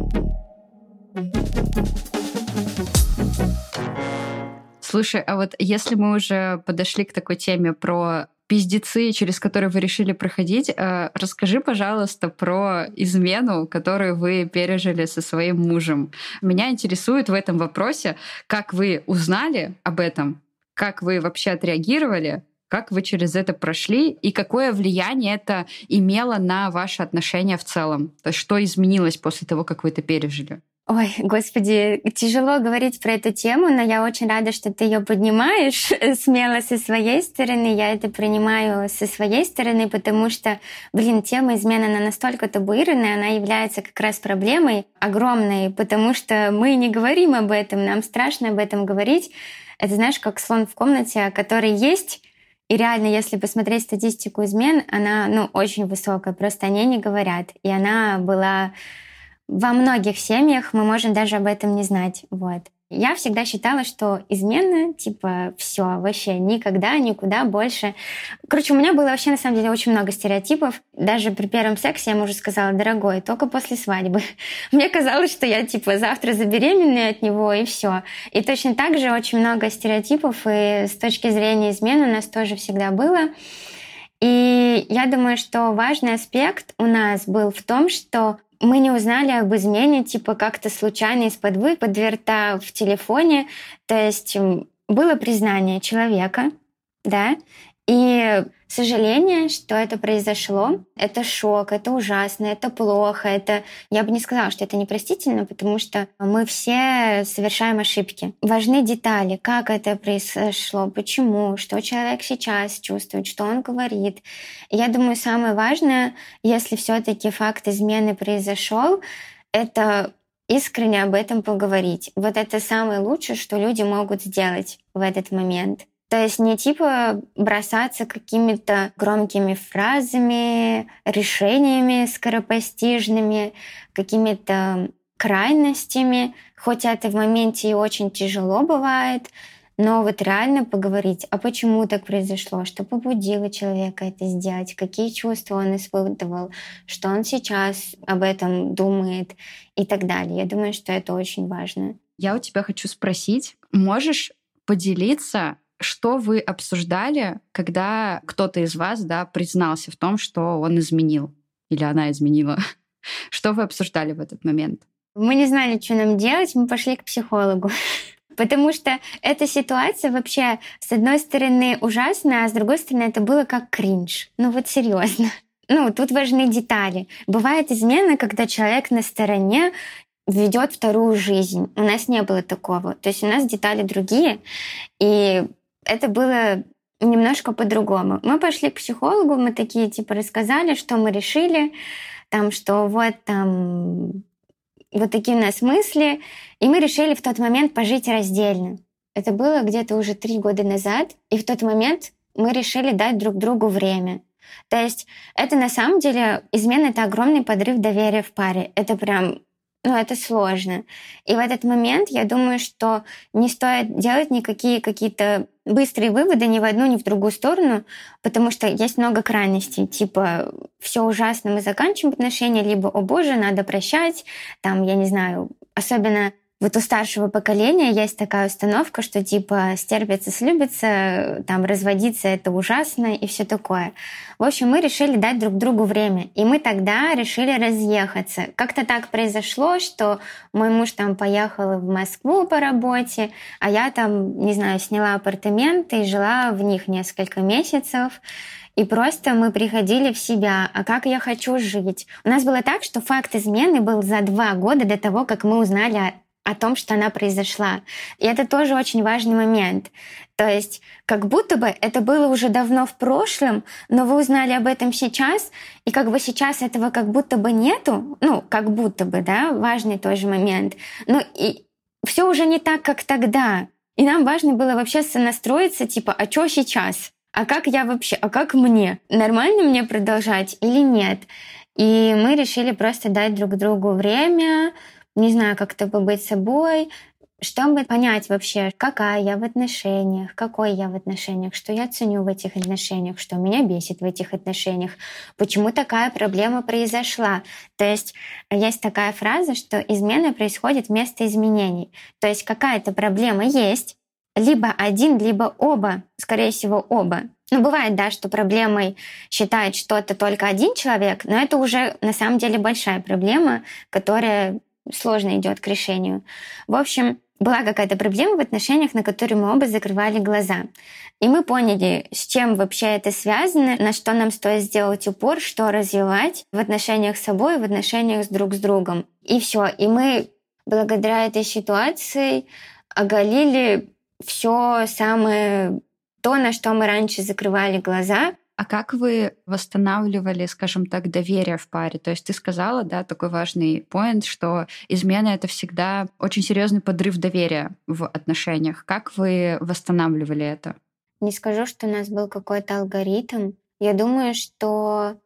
Слушай, а вот если мы уже подошли к такой теме про пиздецы, через которые вы решили проходить, расскажи, пожалуйста, про измену, которую вы пережили со своим мужем. Меня интересует в этом вопросе, как вы узнали об этом, как вы вообще отреагировали, как вы через это прошли и какое влияние это имело на ваши отношения в целом? То есть что изменилось после того, как вы это пережили? Ой, господи, тяжело говорить про эту тему, но я очень рада, что ты ее поднимаешь смело со своей стороны. Я это принимаю со своей стороны, потому что, тема измены, она настолько табуированная, она является как раз проблемой огромной, потому что мы не говорим об этом, нам страшно об этом говорить. Это, знаешь, как слон в комнате, который есть. И реально, если посмотреть статистику измен, она, очень высокая, просто о ней не говорят. И она была во многих семьях, мы можем даже об этом не знать. Вот. Я всегда считала, что измена, все, вообще никогда, никуда больше. Короче, у меня было вообще, на самом деле, очень много стереотипов. Даже при первом сексе я мужу сказала: дорогой, только после свадьбы. Мне казалось, что я, завтра забеременею от него, и все. И точно так же очень много стереотипов, и с точки зрения измены у нас тоже всегда было. И я думаю, что важный аспект у нас был в том, что мы не узнали об измене, типа как-то случайно из-под рта в телефоне. То есть было признание человека, да, и сожаление, что это произошло. Это шок, это ужасно, это плохо. Я бы не сказала, что это непростительно, потому что мы все совершаем ошибки. Важны детали, как это произошло, почему, что человек сейчас чувствует, что он говорит. И я думаю, самое важное, если все-таки факт измены произошел, это искренне об этом поговорить. Вот это самое лучшее, что люди могут сделать в этот момент. То есть не типа бросаться какими-то громкими фразами, решениями скоропостижными, какими-то крайностями, хоть это в моменте и очень тяжело бывает, но вот реально поговорить, а почему так произошло, что побудило человека это сделать, какие чувства он испытывал, что он сейчас об этом думает и так далее. Я думаю, что это очень важно. Я у тебя хочу спросить, можешь поделиться, что вы обсуждали, когда кто-то из вас, признался в том, что он изменил или она изменила? Что вы обсуждали в этот момент? Мы не знали, что нам делать, мы пошли к психологу. Потому что эта ситуация вообще, с одной стороны, ужасная, а с другой стороны, это было как кринж. Ну вот серьезно. Тут важны детали. Бывает измена, когда человек на стороне ведет вторую жизнь. У нас не было такого. То есть у нас детали другие, и это было немножко по-другому. Мы пошли к психологу, мы такие рассказали, что мы решили, что вот такие у нас мысли, и мы решили в тот момент пожить раздельно. Это было где-то уже 3 года назад, и в тот момент мы решили дать друг другу время. То есть это на самом деле измена — это огромный подрыв доверия в паре. Это прям это сложно. И в этот момент я думаю, что не стоит делать никакие какие-то быстрые выводы ни в одну, ни в другую сторону, потому что есть много крайностей. Типа, все ужасно, мы заканчиваем отношения, либо, о боже, надо прощать. Я не знаю, особенно вот у старшего поколения есть такая установка, что стерпится, слюбится, разводиться — это ужасно и все такое. В общем, мы решили дать друг другу время, и мы тогда решили разъехаться. Как-то так произошло, что мой муж поехал в Москву по работе, а я сняла апартаменты и жила в них несколько месяцев. И просто мы приходили в себя, а как я хочу жить. У нас было так, что факт измены был за 2 года до того, как мы узнали о том, что она произошла. И это тоже очень важный момент. То есть как будто бы это было уже давно в прошлом, но вы узнали об этом сейчас, и сейчас этого как будто бы нету, как будто бы, важный тоже момент. И все уже не так, как тогда. И нам важно было вообще сонастроиться, а что сейчас? А как я вообще? А как мне? Нормально мне продолжать или нет? И мы решили просто дать друг другу время, не знаю, как-то побыть собой, чтобы понять вообще, какая я в отношениях, какой я в отношениях, что я ценю в этих отношениях, что меня бесит в этих отношениях, почему такая проблема произошла. То есть такая фраза, что измена происходит вместо изменений. То есть какая-то проблема есть, либо один, либо оба, скорее всего, оба. Бывает, что проблемой считает что-то только один человек, но это уже на самом деле большая проблема, которая сложно идет к решению. В общем, была какая-то проблема в отношениях, на которую мы оба закрывали глаза. И мы поняли, с чем вообще это связано, на что нам стоит сделать упор, что развивать в отношениях с собой, в отношениях друг с другом. И все. И мы благодаря этой ситуации оголили все самое то, на что мы раньше закрывали глаза. А как вы восстанавливали, скажем так, доверие в паре? То есть ты сказала, такой важный поинт, что измена — это всегда очень серьезный подрыв доверия в отношениях. Как вы восстанавливали это? Не скажу, что у нас был какой-то алгоритм. Я думаю, что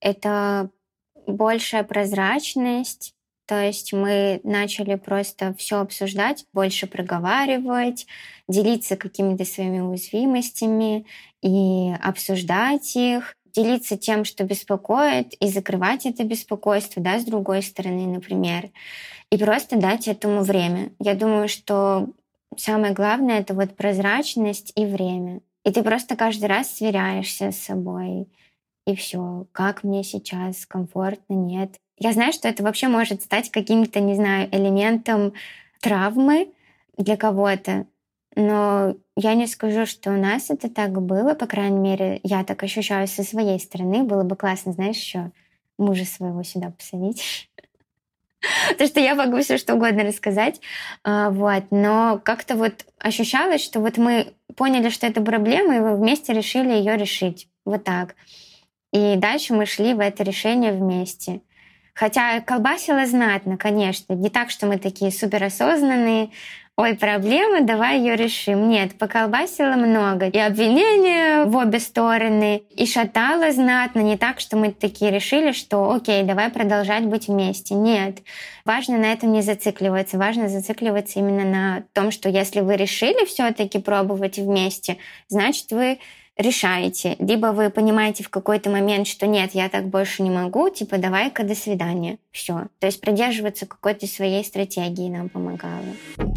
это большая прозрачность. То есть мы начали просто все обсуждать, больше проговаривать, делиться какими-то своими уязвимостями и обсуждать их, делиться тем, что беспокоит, и закрывать это беспокойство, с другой стороны, например, и просто дать этому время. Я думаю, что самое главное — это прозрачность и время. И ты просто каждый раз сверяешься с собой, и все, как мне сейчас комфортно, нет. Я знаю, что это вообще может стать каким-то, не знаю, элементом травмы для кого-то, но я не скажу, что у нас это так было, по крайней мере, я так ощущаю со своей стороны. Было бы классно, знаешь, еще мужа своего сюда посадить. Потому что я могу все что угодно рассказать. Вот. Но как-то вот ощущалось, что вот мы поняли, что это проблема, и мы вместе решили ее решить. Вот так. И дальше мы шли в это решение вместе. Хотя колбасило знатно, конечно. Не так, что мы такие суперосознанные. Ой, проблема, давай ее решим. Нет, поколбасило много. И обвинения в обе стороны, и шатало знатно. Не так, что мы такие решили, что окей, давай продолжать быть вместе. Нет. Важно на этом не зацикливаться. Важно зацикливаться именно на том, что если вы решили все-таки пробовать вместе, значит, вы решаете. Либо вы понимаете в какой-то момент, что нет, я так больше не могу, типа давай-ка до свидания. Все. То есть придерживаться какой-то своей стратегии нам помогало.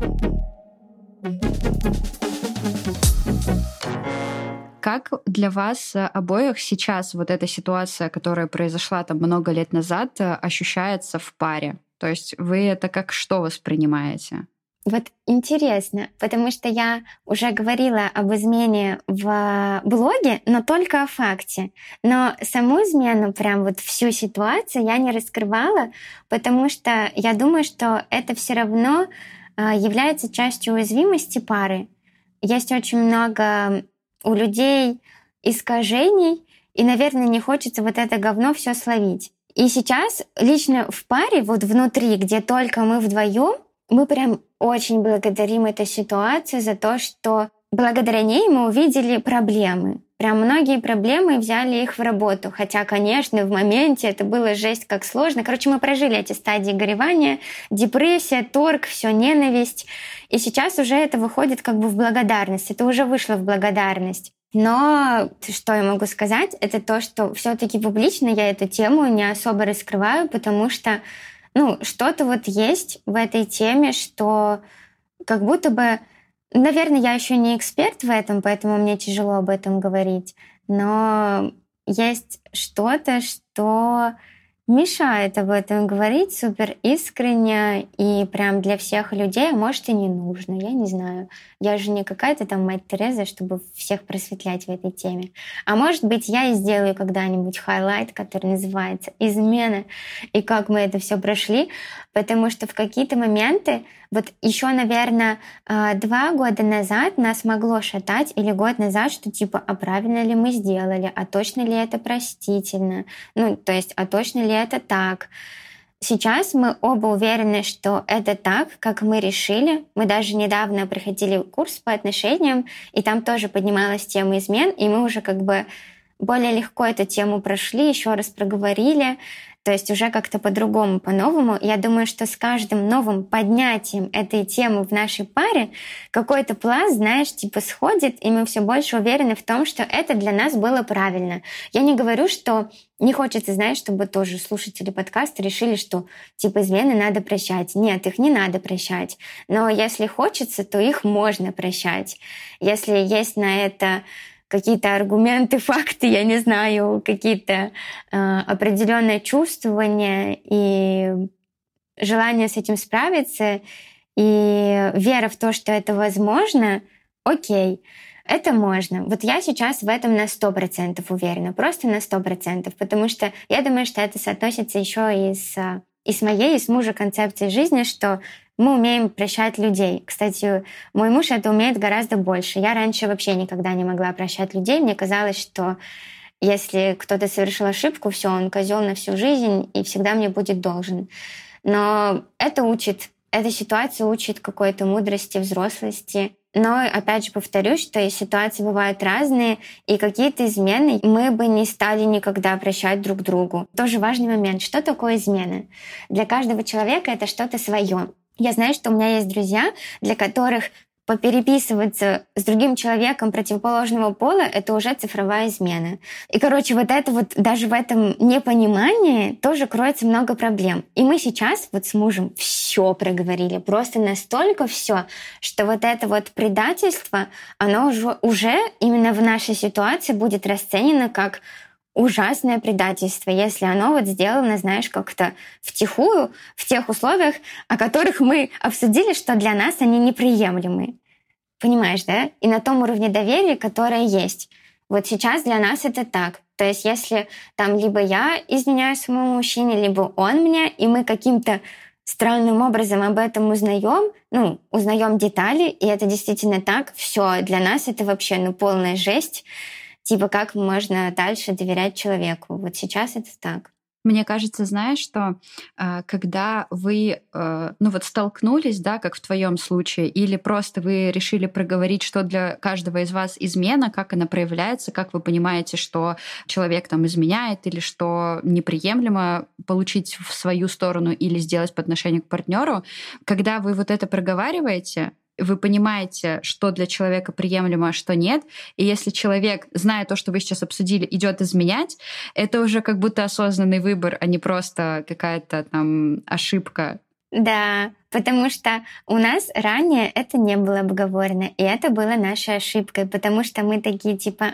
Как для вас обоих сейчас вот эта ситуация, которая произошла там много лет назад, ощущается в паре? То есть вы это как что воспринимаете? Вот интересно, потому что я уже говорила об измене в блоге, но только о факте. Но саму измену, прям вот всю ситуацию я не раскрывала, потому что я думаю, что это все равно является частью уязвимости пары. Есть очень много у людей искажений, и, наверное, не хочется вот это говно все словить. И сейчас лично в паре, вот внутри, где только мы вдвоем, мы прям очень благодарим эту ситуацию за то, что благодаря ней мы увидели проблемы. Прям многие проблемы, взяли их в работу. Хотя, конечно, в моменте это было жесть как сложно. Короче, мы прожили эти стадии горевания, депрессия, торг, все, ненависть. И сейчас уже это выходит как бы в благодарность. Это уже вышло в благодарность. Но что я могу сказать, это то, что все-таки публично я эту тему не особо раскрываю, потому что что-то вот есть в этой теме, что как будто бы, наверное, я еще не эксперт в этом, поэтому мне тяжело об этом говорить, но есть что-то, что мешает об этом говорить супер искренне и прям для всех людей, а может и не нужно, я не знаю. Я же не какая-то там мать Тереза, чтобы всех просветлять в этой теме. А может быть, я и сделаю когда-нибудь хайлайт, который называется «Измена» и как мы это все прошли, потому что в какие-то моменты, вот еще, наверное, 2 года назад нас могло шатать, или год назад, что типа, а правильно ли мы сделали, а точно ли это простительно, то есть, а точно ли это так. Сейчас мы оба уверены, что это так, как мы решили. Мы даже недавно проходили курс по отношениям, и там тоже поднималась тема измен, и мы уже как бы более легко эту тему прошли, еще раз проговорили. То есть уже как-то по-другому, по-новому. Я думаю, что с каждым новым поднятием этой темы в нашей паре какой-то пласт, знаешь, типа сходит, и мы все больше уверены в том, что это для нас было правильно. Я не говорю, что не хочется, знаешь, чтобы тоже слушатели подкаста решили, что типа измены надо прощать. Нет, их не надо прощать. Но если хочется, то их можно прощать. Если есть на это какие-то аргументы, факты, я не знаю, какие-то определенные чувствования и желание с этим справиться, и вера в то, что это возможно, окей, это можно. Вот я сейчас в этом на 100% уверена, просто на 100%, потому что я думаю, что это соотносится еще и с моей, и с мужа концепцией жизни, что мы умеем прощать людей. Кстати, мой муж это умеет гораздо больше. Я раньше вообще никогда не могла прощать людей. Мне казалось, что если кто-то совершил ошибку, все, он козел на всю жизнь и всегда мне будет должен. Но это учит, эта ситуация учит какой-то мудрости, взрослости. Но, опять же, повторюсь, что и ситуации бывают разные, и какие-то измены мы бы не стали никогда прощать друг другу. Тоже важный момент. Что такое измена? Для каждого человека это что-то свое. Я знаю, что у меня есть друзья, для которых попереписываться с другим человеком противоположного пола — это уже цифровая измена. И, вот это вот даже в этом непонимании тоже кроется много проблем. И мы сейчас вот с мужем все проговорили, просто настолько все, что вот это вот предательство, оно уже именно в нашей ситуации будет расценено как ужасное предательство, если оно вот сделано, знаешь, как-то втихую, в тех условиях, о которых мы обсудили, что для нас они неприемлемы. Понимаешь, да? И на том уровне доверия, которое есть. Вот сейчас для нас это так. То есть если там либо я изменяю своему мужчине, либо он мне, и мы каким-то странным образом об этом узнаем детали, и это действительно так, все для нас это вообще полная жесть. Типа, как можно дальше доверять человеку? Вот сейчас это так. Мне кажется, знаешь, что когда вы столкнулись, да, как в твоем случае, или просто вы решили проговорить, что для каждого из вас измена, как она проявляется, как вы понимаете, что человек там изменяет, или что неприемлемо получить в свою сторону или сделать по отношению к партнеру, когда вы вот это проговариваете, вы понимаете, что для человека приемлемо, а что нет. И если человек, зная то, что вы сейчас обсудили, идет изменять, это уже как будто осознанный выбор, а не просто какая-то там ошибка. Да, потому что у нас ранее это не было обговорено, и это было нашей ошибкой, потому что мы такие типа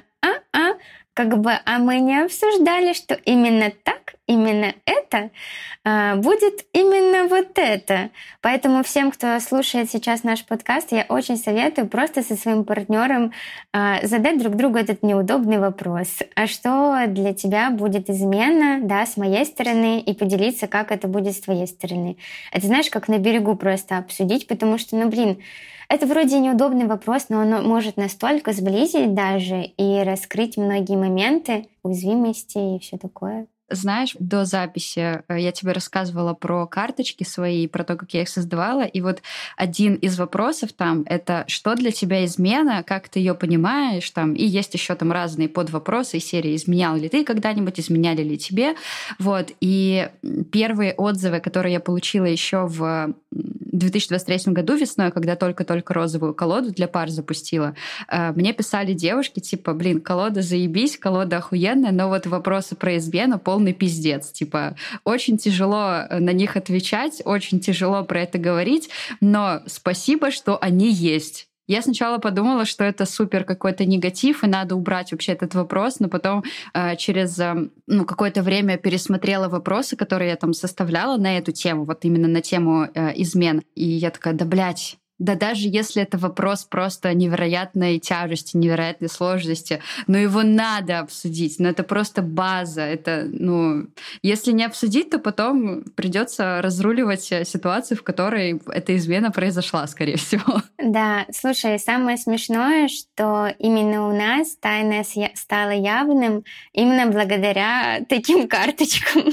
а мы не обсуждали, что именно так, именно это будет именно вот это. Поэтому всем, кто слушает сейчас наш подкаст, я очень советую просто со своим партнером задать друг другу этот неудобный вопрос. А что для тебя будет измена, да, с моей стороны, и поделиться, как это будет с твоей стороны. Это, знаешь, как на берегу просто обсудить, потому что, это вроде неудобный вопрос, но он может настолько сблизить даже и раскрыть многие моменты уязвимости и все такое. Знаешь, до записи я тебе рассказывала про карточки свои, про то, как я их создавала. И вот один из вопросов там — это что для тебя измена, как ты ее понимаешь, там, и есть еще там разные подвопросы из серии «Изменял ли ты когда-нибудь?», «Изменяли ли тебе?». Вот. И первые отзывы, которые я получила еще в 2023 году весной, когда только-только розовую колоду для пар запустила, мне писали девушки, типа, колода заебись, колода охуенная, но вот вопросы про измену полный пиздец. Типа, очень тяжело на них отвечать, очень тяжело про это говорить, но спасибо, что они есть. Я сначала подумала, что это супер какой-то негатив, и надо убрать вообще этот вопрос, но потом через какое-то время пересмотрела вопросы, которые я там составляла на эту тему, вот именно на тему измен. И я такая, да даже если это вопрос просто невероятной тяжести, невероятной сложности, но его надо обсудить, но это просто база. Это, если не обсудить, то потом придется разруливать ситуацию, в которой эта измена произошла, скорее всего. Да, слушай, самое смешное, что именно у нас тайное стало явным именно благодаря таким карточкам.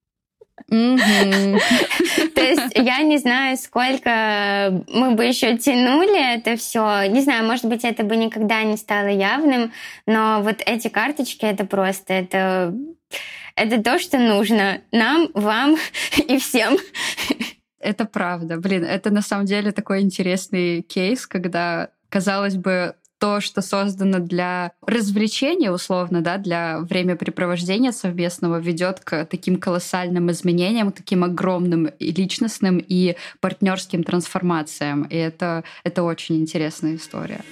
То есть я не знаю, сколько мы бы еще тянули это все. Не знаю, может быть, это бы никогда не стало явным, но вот эти карточки — это просто, это то, что нужно нам, вам и всем. Это правда. Это на самом деле такой интересный кейс, когда, казалось бы, то, что создано для развлечения, условно, да, для времяпрепровождения совместного, ведет к таким колоссальным изменениям, к таким огромным и личностным, и партнерским трансформациям. И это очень интересная история.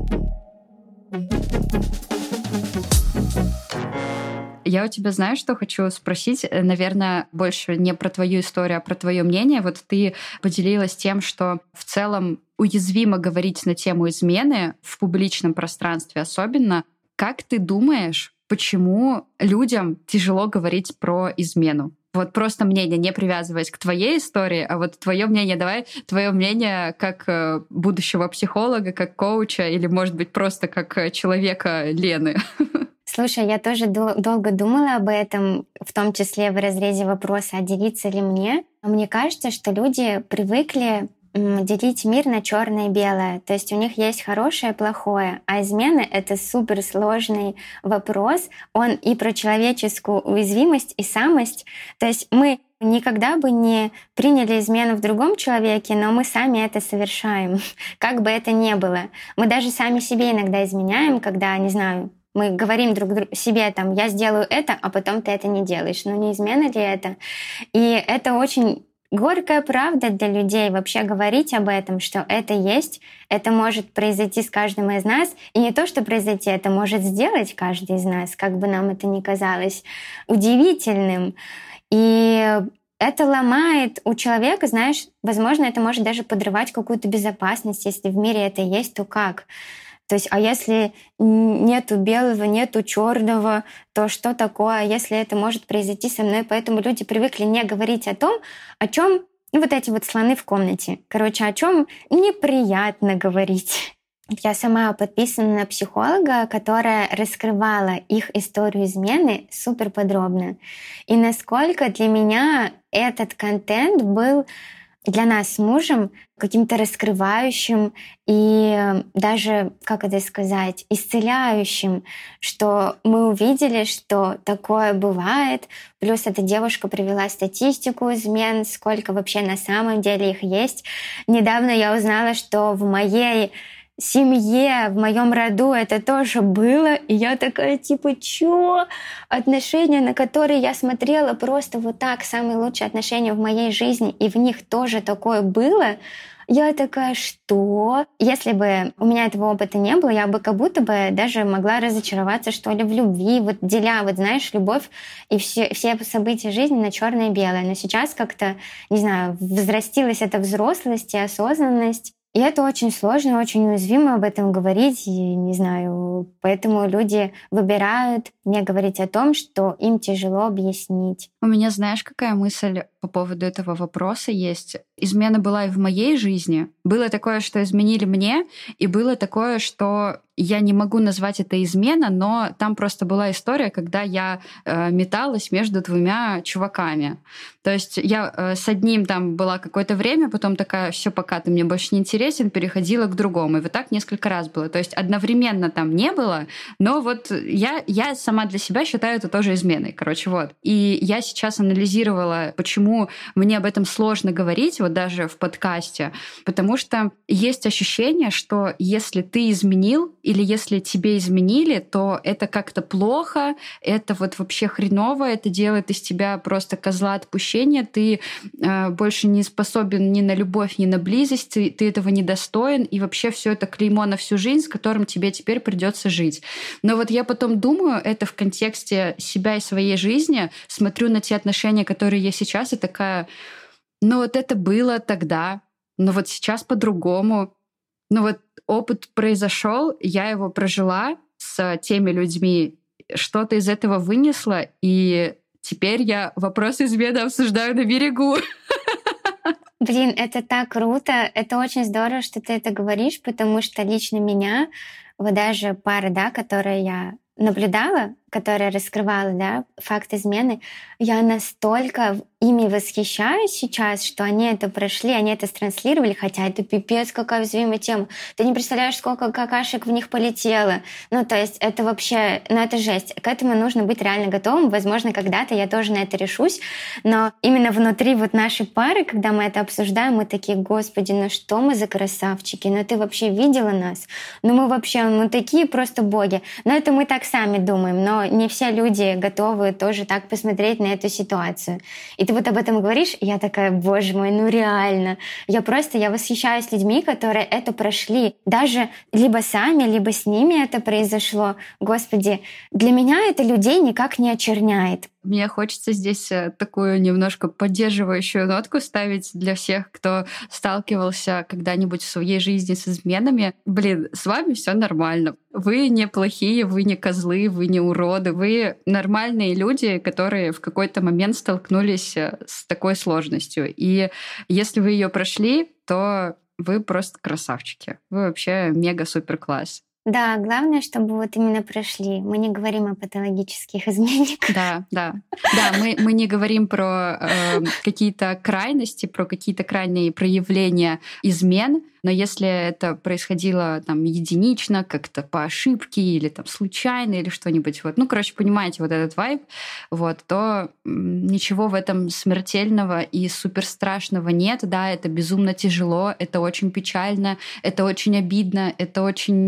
Я у тебя, знаешь, что хочу спросить? Наверное, больше не про твою историю, а про твое мнение. Вот ты поделилась тем, что в целом уязвимо говорить на тему измены в публичном пространстве особенно. Как ты думаешь, почему людям тяжело говорить про измену? Вот просто мнение, не привязываясь к твоей истории, а вот твое мнение, давай твое мнение как будущего психолога, как коуча или, может быть, просто как человека Лены. Слушай, я тоже долго думала об этом, в том числе в разрезе вопроса, а делиться ли мне. Мне кажется, что люди привыкли делить мир на черное и белое. То есть у них есть хорошее и плохое. А измена — это суперсложный вопрос. Он и про человеческую уязвимость и самость. То есть мы никогда бы не приняли измену в другом человеке, но мы сами это совершаем, как бы это ни было. Мы даже сами себе иногда изменяем, когда, не знаю, мы говорим друг себе, я сделаю это, а потом ты это не делаешь. Не измена ли это? И это очень горькая правда для людей вообще говорить об этом, что это есть, это может произойти с каждым из нас. И не то, что произойти, это может сделать каждый из нас, как бы нам это ни казалось удивительным. И это ломает у человека, знаешь, возможно, это может даже подрывать какую-то безопасность. Если в мире это есть, то как? То есть, а если нету белого, нету черного, то что такое? А если это может произойти со мной? Поэтому люди привыкли не говорить о том, о чем вот эти вот слоны в комнате. Короче, о чем неприятно говорить. Я сама подписана на психолога, которая раскрывала их историю измены супер подробно. И насколько для меня этот контент был для нас с мужем каким-то раскрывающим и даже, как это сказать, исцеляющим, что мы увидели, что такое бывает. Плюс эта девушка привела статистику измен, сколько вообще на самом деле их есть. Недавно я узнала, что в моей семье, в моем роду это тоже было. И я такая, типа, чё? Отношения, на которые я смотрела просто вот так, самые лучшие отношения в моей жизни, и в них тоже такое было. Я такая, что? Если бы у меня этого опыта не было, я бы как будто бы даже могла разочароваться, что ли, в любви, вот деля, вот знаешь, любовь и все события жизни на черное и белое. Но сейчас как-то, не знаю, взрастилась эта взрослость и осознанность. И это очень сложно, очень уязвимо об этом говорить, и не знаю, поэтому люди выбирают не говорить о том, что им тяжело объяснить. У меня, знаешь, какая мысль по поводу этого вопроса есть? Измена была и в моей жизни. Было такое, что изменили мне, и было такое, что я не могу назвать это измена, но там просто была история, когда я металась между двумя чуваками. То есть я с одним там была какое-то время, потом такая, все, пока ты мне больше не интересен, переходила к другому. И вот так несколько раз было. То есть одновременно там не было, но вот я сама для себя считаю это тоже изменой. Короче, вот. И я сейчас анализировала, почему мне об этом сложно говорить, вот даже в подкасте, потому что есть ощущение, что если ты изменил или если тебе изменили, то это как-то плохо, это вот вообще хреново, это делает из тебя просто козла отпущения, ты больше не способен ни на любовь, ни на близость, ты этого не достоин, и вообще все это клеймо на всю жизнь, с которым тебе теперь придется жить. Но вот я потом думаю, это в контексте себя и своей жизни, смотрю на те отношения, которые есть сейчас, и такая, ну вот это было тогда, но вот сейчас по-другому. Ну вот опыт произошел, я его прожила с теми людьми, что-то из этого вынесла, и теперь я вопрос измены обсуждаю на берегу. Блин, это так круто, это очень здорово, что ты это говоришь, потому что лично меня, вот даже пара, да, которые я наблюдала, которая раскрывала, да, факт измены, я настолько ими восхищаюсь сейчас, что они это прошли, они это транслировали, хотя это пипец какая уязвимая тема. Ты не представляешь, сколько какашек в них полетело. Ну, то есть это вообще, ну, это жесть. К этому нужно быть реально готовым. Возможно, когда-то я тоже на это решусь, но именно внутри вот нашей пары, когда мы это обсуждаем, мы такие, господи, ну что мы за красавчики, ну ты вообще видела нас? Ну мы вообще, ну такие просто боги. Но это мы так сами думаем, но не все люди готовы тоже так посмотреть на эту ситуацию. И ты вот об этом говоришь, и я такая, боже мой, ну реально. Я восхищаюсь людьми, которые это прошли. Даже либо сами, либо с ними это произошло. Господи, для меня это людей никак не очерняет. Мне хочется здесь такую немножко поддерживающую нотку ставить для всех, кто сталкивался когда-нибудь в своей жизни с изменами. Блин, с вами все нормально. Вы не плохие, вы не козлы, вы не уроды. Вы нормальные люди, которые в какой-то момент столкнулись с такой сложностью. И если вы ее прошли, то вы просто красавчики. Вы вообще мега-супер-класс. Да, главное, чтобы вот именно прошли. Мы не говорим о патологических изменниках. Да, мы не говорим про какие-то крайности, про какие-то крайние проявления измен, но если это происходило там единично, как-то по ошибке или там случайно или что-нибудь, вот, ну, короче, понимаете вот этот вайб, вот, то ничего в этом смертельного и супер страшного нет, да, это безумно тяжело, это очень печально, это очень обидно, это очень грустно,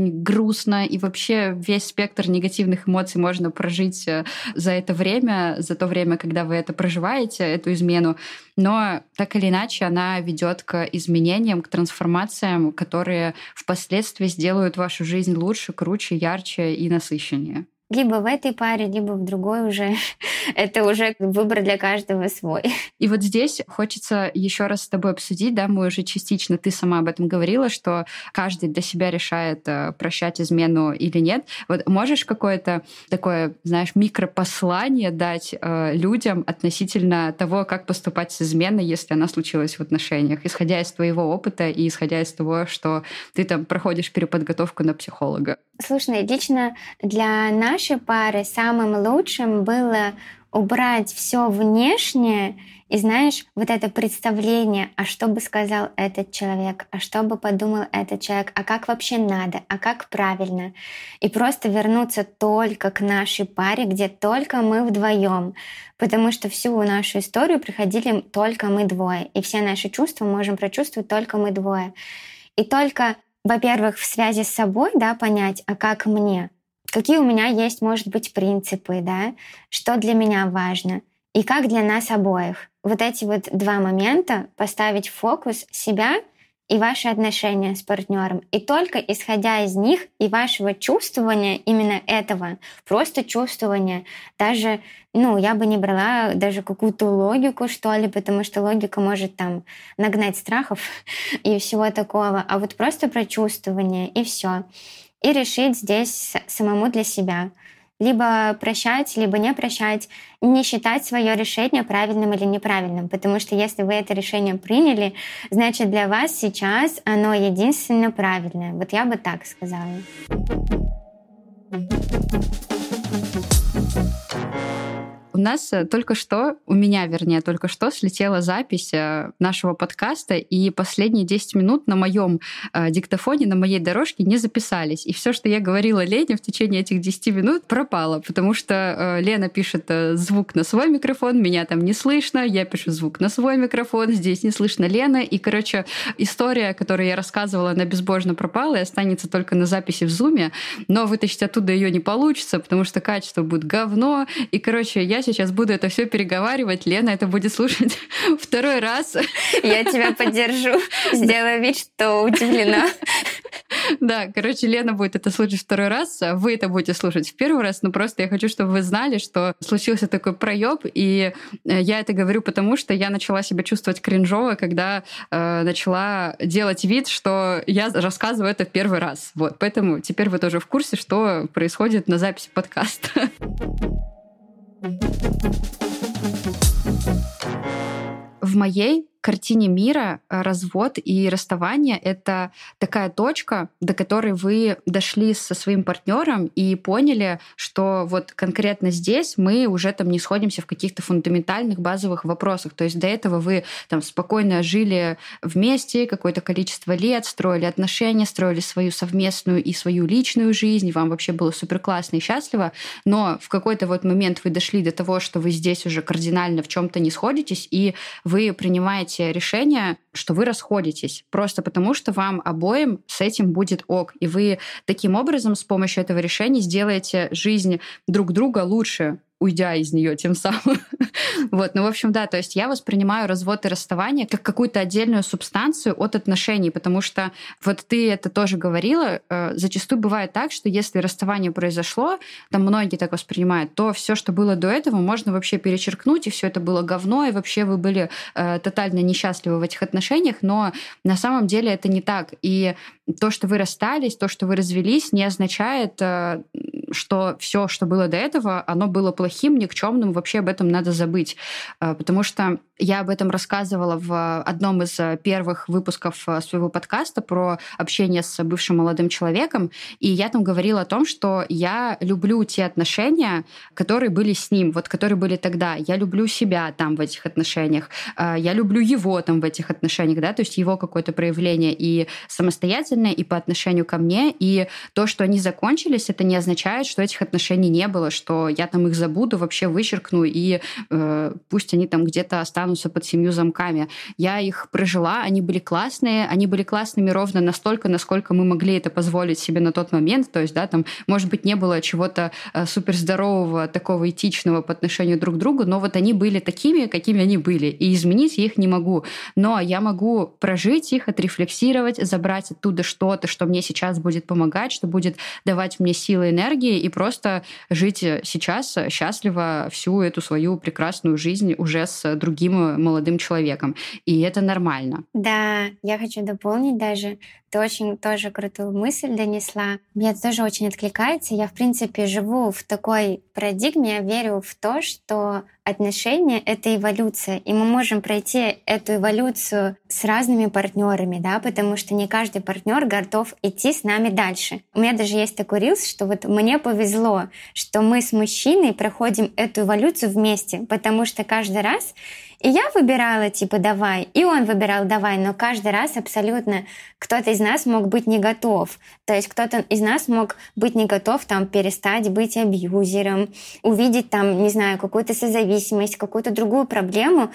грустно, и вообще весь спектр негативных эмоций можно прожить за это время, за то время, когда вы это проживаете, эту измену. Но так или иначе она ведет к изменениям, к трансформациям, которые впоследствии сделают вашу жизнь лучше, круче, ярче и насыщеннее. Либо в этой паре, либо в другой уже. Это уже выбор для каждого свой. И вот здесь хочется еще раз с тобой обсудить, да, мы уже частично, ты сама об этом говорила, что каждый для себя решает, прощать измену или нет. Вот можешь какое-то такое, знаешь, микропослание дать людям относительно того, как поступать с изменой, если она случилась в отношениях, исходя из твоего опыта и исходя из того, что ты там проходишь переподготовку на психолога? Слушай, лично для нашей пары самым лучшим было убрать все внешнее и, знаешь, вот это представление, а что бы сказал этот человек, а что бы подумал этот человек, а как вообще надо, а как правильно. И просто вернуться только к нашей паре, где только мы вдвоем, потому что всю нашу историю проходили только мы двое, и все наши чувства можем прочувствовать только мы двое. И только, во-первых, в связи с собой, да, понять, а как мне, какие у меня есть, может быть, принципы, да, что для меня важно, и как для нас обоих. Вот эти вот два момента — поставить в фокус себя и ваши отношения с партнером. И только исходя из них и вашего чувствования именно этого, просто чувствования, даже, я бы не брала даже какую-то логику, что ли, потому что логика может там нагнать страхов и всего такого, а вот просто про чувствование и все. И решить здесь самому для себя. Либо прощать, либо не прощать, не считать свое решение правильным или неправильным, потому что если вы это решение приняли, значит для вас сейчас оно единственно правильное. Вот я бы так сказала. У нас у меня только что слетела запись нашего подкаста, и последние 10 минут на моем диктофоне, на моей дорожке не записались. И все, что я говорила Лене в течение этих 10 минут, пропало, потому что Лена пишет звук на свой микрофон, меня там не слышно, я пишу звук на свой микрофон, здесь не слышно Лены. И, история, которую я рассказывала, она безбожно пропала и останется только на записи в Зуме, но вытащить оттуда ее не получится, потому что качество будет говно. И, я сейчас буду это все переговаривать. Лена это будет слушать второй раз. Я тебя поддержу. Сделаю вид, что удивлена. Да, Лена будет это слушать второй раз, а вы это будете слушать в первый раз. Но просто я хочу, чтобы вы знали, что случился такой проеб, и я это говорю потому, что я начала себя чувствовать кринжово, когда начала делать вид, что я рассказываю это в первый раз. Вот, поэтому теперь вы тоже в курсе, что происходит на записи подкаста. В моей картине мира развод и расставание — это такая точка, до которой вы дошли со своим партнером и поняли, что вот конкретно здесь мы уже там не сходимся в каких-то фундаментальных базовых вопросах. То есть до этого вы там спокойно жили вместе какое-то количество лет, строили отношения, строили свою совместную и свою личную жизнь, вам вообще было супер классно и счастливо, но в какой-то вот момент вы дошли до того, что вы здесь уже кардинально в чем-то не сходитесь, и вы принимаете решение, что вы расходитесь, просто потому что вам обоим с этим будет ок. И вы таким образом с помощью этого решения сделаете жизнь друг друга лучше, уйдя из нее тем самым. Вот, в общем, да, то есть я воспринимаю развод и расставание как какую-то отдельную субстанцию от отношений, потому что вот ты это тоже говорила, зачастую бывает так, что если расставание произошло, там многие так воспринимают, то все, что было до этого, можно вообще перечеркнуть, и все это было говно, и вообще вы были тотально несчастливы в этих отношениях, но на самом деле это не так. И то, что вы расстались, то, что вы развелись, не означает, что все, что было до этого, оно было плохим, никчемным, вообще об этом надо забыть. Потому что я об этом рассказывала в одном из первых выпусков своего подкаста про общение с бывшим молодым человеком, и я там говорила о том, что я люблю те отношения, которые были с ним, вот которые были тогда. Я люблю себя там в этих отношениях, я люблю его там в этих отношениях, да, то есть его какое-то проявление и самостоятельное, и по отношению ко мне, и то, что они закончились, это не означает, означает, что этих отношений не было, что я там их забуду, вообще вычеркну, и пусть они там где-то останутся под 7 замками. Я их прожила, они были классные, они были классными ровно настолько, насколько мы могли это позволить себе на тот момент, то есть, да, там, может быть, не было чего-то суперздорового, такого этичного по отношению друг к другу, но вот они были такими, какими они были, и изменить я их не могу. Но я могу прожить их, отрефлексировать, забрать оттуда что-то, что мне сейчас будет помогать, что будет давать мне силы, энергии, и просто жить сейчас счастливо всю эту свою прекрасную жизнь уже с другим молодым человеком. И это нормально. Да, я хочу дополнить даже. Ты очень тоже крутую мысль донесла. Мне это тоже очень откликается. Я, в принципе, живу в такой парадигме. Я верю в то, что отношения — это эволюция. И мы можем пройти эту эволюцию с разными партнерами, да, потому что не каждый партнер готов идти с нами дальше. У меня даже есть такой рилс, что вот мне повезло, что мы с мужчиной проходим эту эволюцию вместе, потому что каждый раз и я выбирала, типа, давай, и он выбирал давай, но каждый раз абсолютно кто-то из нас мог быть не готов. То есть кто-то из нас мог быть не готов там перестать быть абьюзером, увидеть там, не знаю, какую-то созависимость, какую-то другую проблему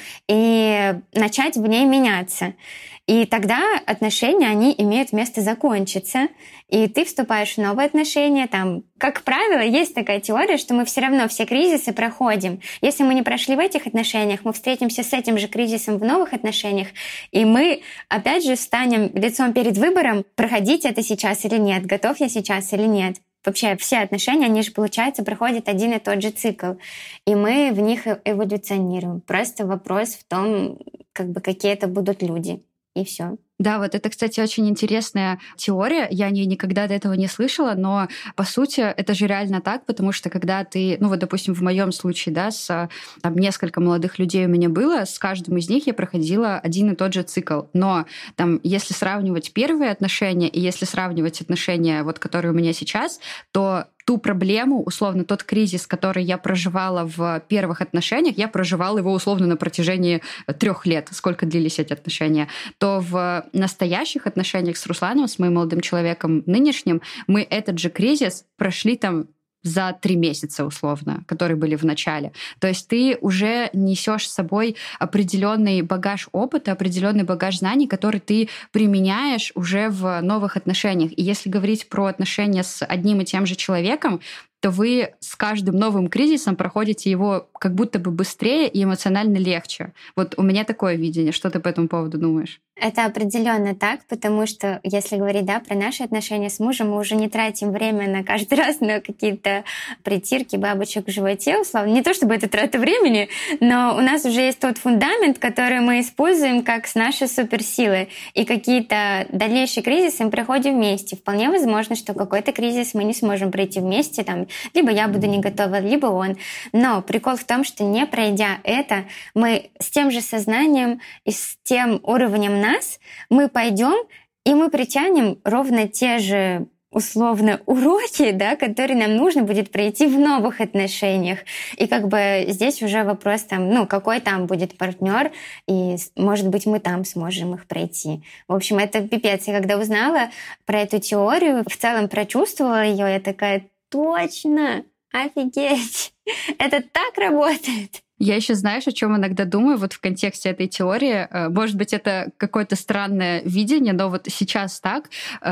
и начать в ней меняться. И тогда отношения, они имеют место закончиться, и ты вступаешь в новые отношения. Там, как правило, есть такая теория, что мы все равно все кризисы проходим. Если мы не прошли в этих отношениях, мы встретимся с этим же кризисом в новых отношениях, и мы, опять же, встанем лицом перед выбором, проходить это сейчас или нет, готов я сейчас или нет. Вообще все отношения, они же, получается, проходят один и тот же цикл, и мы в них эволюционируем. Просто вопрос в том, как бы, какие это будут люди. И все. Да, вот это, кстати, очень интересная теория. Я о ней никогда до этого не слышала, но по сути это же реально так, потому что когда ты, ну вот, допустим, в моем случае, да, там несколько молодых людей у меня было, с каждым из них я проходила один и тот же цикл. Но там, если сравнивать первые отношения и если сравнивать отношения, вот, которые у меня сейчас, то ту проблему, условно, тот кризис, который я проживала в первых отношениях, я проживала его условно на протяжении 3 лет, сколько длились эти отношения, то в настоящих отношениях с Русланом, с моим молодым человеком нынешним, мы этот же кризис прошли там за 3 месяца, условно, которые были в начале. То есть ты уже несешь с собой определенный багаж опыта, определенный багаж знаний, который ты применяешь уже в новых отношениях. И если говорить про отношения с одним и тем же человеком, то вы с каждым новым кризисом проходите его как будто бы быстрее и эмоционально легче. Вот у меня такое видение. Что ты по этому поводу думаешь? Это определенно так, потому что, если говорить, да, про наши отношения с мужем, мы уже не тратим время на каждый раз на какие-то притирки бабочек в животе, условно. Не то чтобы это трата времени, но у нас уже есть тот фундамент, который мы используем как с нашей суперсилы. И какие-то дальнейшие кризисы мы проходим вместе. Вполне возможно, что какой-то кризис мы не сможем пройти вместе, там, либо я буду не готова, либо он. Но прикол в том, что не пройдя это, мы с тем же сознанием и с тем уровнем нас, мы пойдем и мы притянем ровно те же условно уроки, да, которые нам нужно будет пройти в новых отношениях. И как бы здесь уже вопрос там, ну, какой там будет партнер, и, может быть, мы там сможем их пройти. В общем, это пипец. Я когда узнала про эту теорию, в целом прочувствовала ее, я такая: точно, офигеть, это так работает. Я еще, знаешь, о чем иногда думаю вот в контексте этой теории? Может быть, это какое-то странное видение, но вот сейчас так,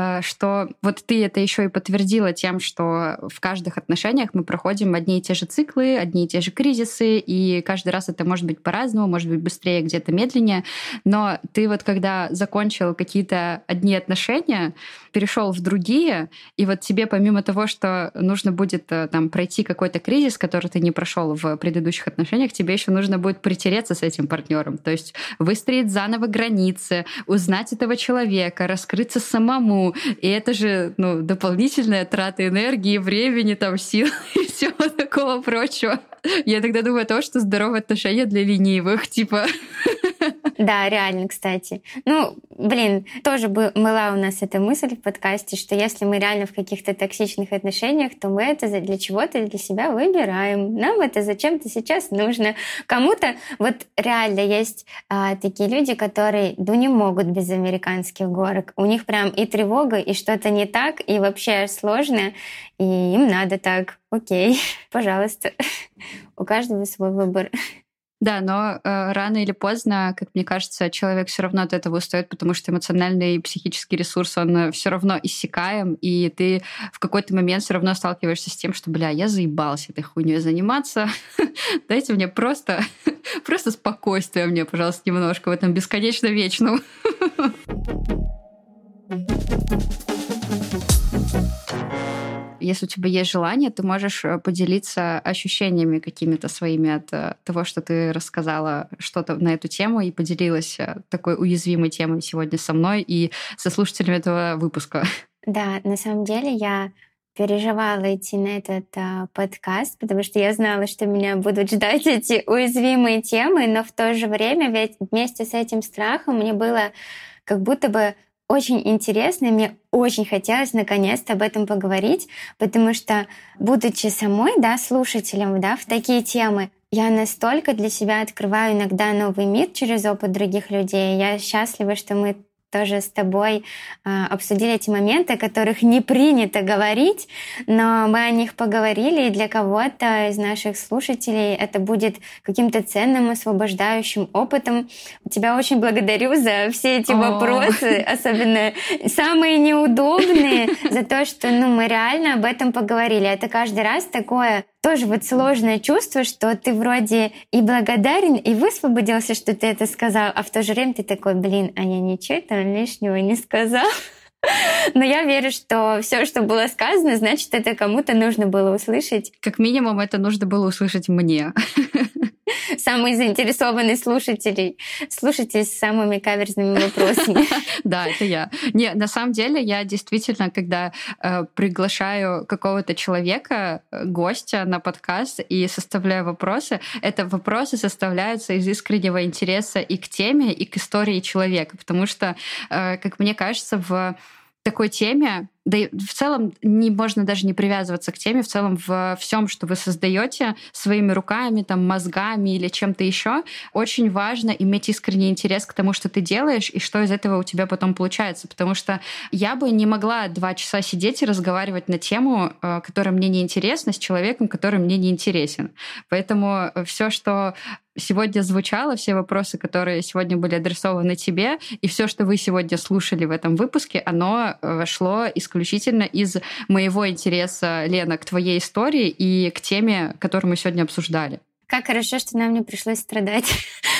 что вот ты это еще и подтвердила тем, что в каждых отношениях мы проходим одни и те же циклы, одни и те же кризисы, и каждый раз это может быть по-разному, может быть быстрее, где-то медленнее. Но ты вот когда закончил какие-то одни отношения, перешел в другие, и вот тебе помимо того, что нужно будет там пройти какой-то кризис, который ты не прошел в предыдущих отношениях, тебе еще нужно будет притереться с этим партнером, то есть выстроить заново границы, узнать этого человека, раскрыться самому. И это же, ну, дополнительная трата энергии, времени, там, сил и всего такого прочего. Я тогда думаю о том, что здоровые отношения для ленивых, типа... Да, реально, кстати. Тоже была у нас эта мысль в подкасте, что если мы реально в каких-то токсичных отношениях, то мы это для чего-то для себя выбираем. Нам это зачем-то сейчас нужно. Кому-то реально есть такие люди, которые не могут без американских горок. У них прям и тревога, и что-то не так, и вообще сложно, и им надо так. Окей, пожалуйста. У каждого свой выбор. Да, но рано или поздно, как мне кажется, человек все равно от этого устает, потому что эмоциональный и психический ресурс, он все равно иссякаем, и ты в какой-то момент все равно сталкиваешься с тем, что, я заебался этой хуйней заниматься. Дайте мне просто спокойствие мне, пожалуйста, немножко в этом бесконечно вечном. Если у тебя есть желание, ты можешь поделиться ощущениями какими-то своими от того, что ты рассказала что-то на эту тему и поделилась такой уязвимой темой сегодня со мной и со слушателями этого выпуска. Да, на самом деле я переживала идти на этот подкаст, потому что я знала, что меня будут ждать эти уязвимые темы, но в то же время ведь вместе с этим страхом мне было как будто бы очень интересно, и мне очень хотелось наконец-то об этом поговорить, потому что, будучи самой, слушателем, в такие темы, я настолько для себя открываю иногда новый мир через опыт других людей. Я счастлива, что мы тоже с тобой обсудили эти моменты, о которых не принято говорить, но мы о них поговорили, и для кого-то из наших слушателей это будет каким-то ценным, освобождающим опытом. Тебя очень благодарю за все эти вопросы, особенно самые неудобные, за то, что мы реально об этом поговорили. Это каждый раз такое тоже сложное чувство, что ты вроде и благодарен, и высвободился, что ты это сказал, а в то же время ты такой, а я ничего лишнего не сказал. Но я верю, что все, что было сказано, значит, это кому-то нужно было услышать. Как минимум, это нужно было услышать мне. Самые заинтересованные слушатели с самыми каверзными вопросами. Да, это я. Не, на самом деле, я действительно, когда приглашаю какого-то человека, гостя на подкаст и составляю вопросы, это вопросы составляются из искреннего интереса и к теме, и к истории человека. Потому что, как мне кажется, в такой теме, да и в целом можно даже не привязываться к теме, в целом в всем, что вы создаете своими руками, мозгами или чем-то еще, очень важно иметь искренний интерес к тому, что ты делаешь, и что из этого у тебя потом получается. Потому что я бы не могла 2 часа сидеть и разговаривать на тему, которая мне не интересна, с человеком, который мне не интересен. Поэтому все, что сегодня звучало, все вопросы, которые сегодня были адресованы тебе, и все, что вы сегодня слушали в этом выпуске, оно шло исключительно из моего интереса, Лена, к твоей истории и к теме, которую мы сегодня обсуждали. Как хорошо, что нам не пришлось страдать.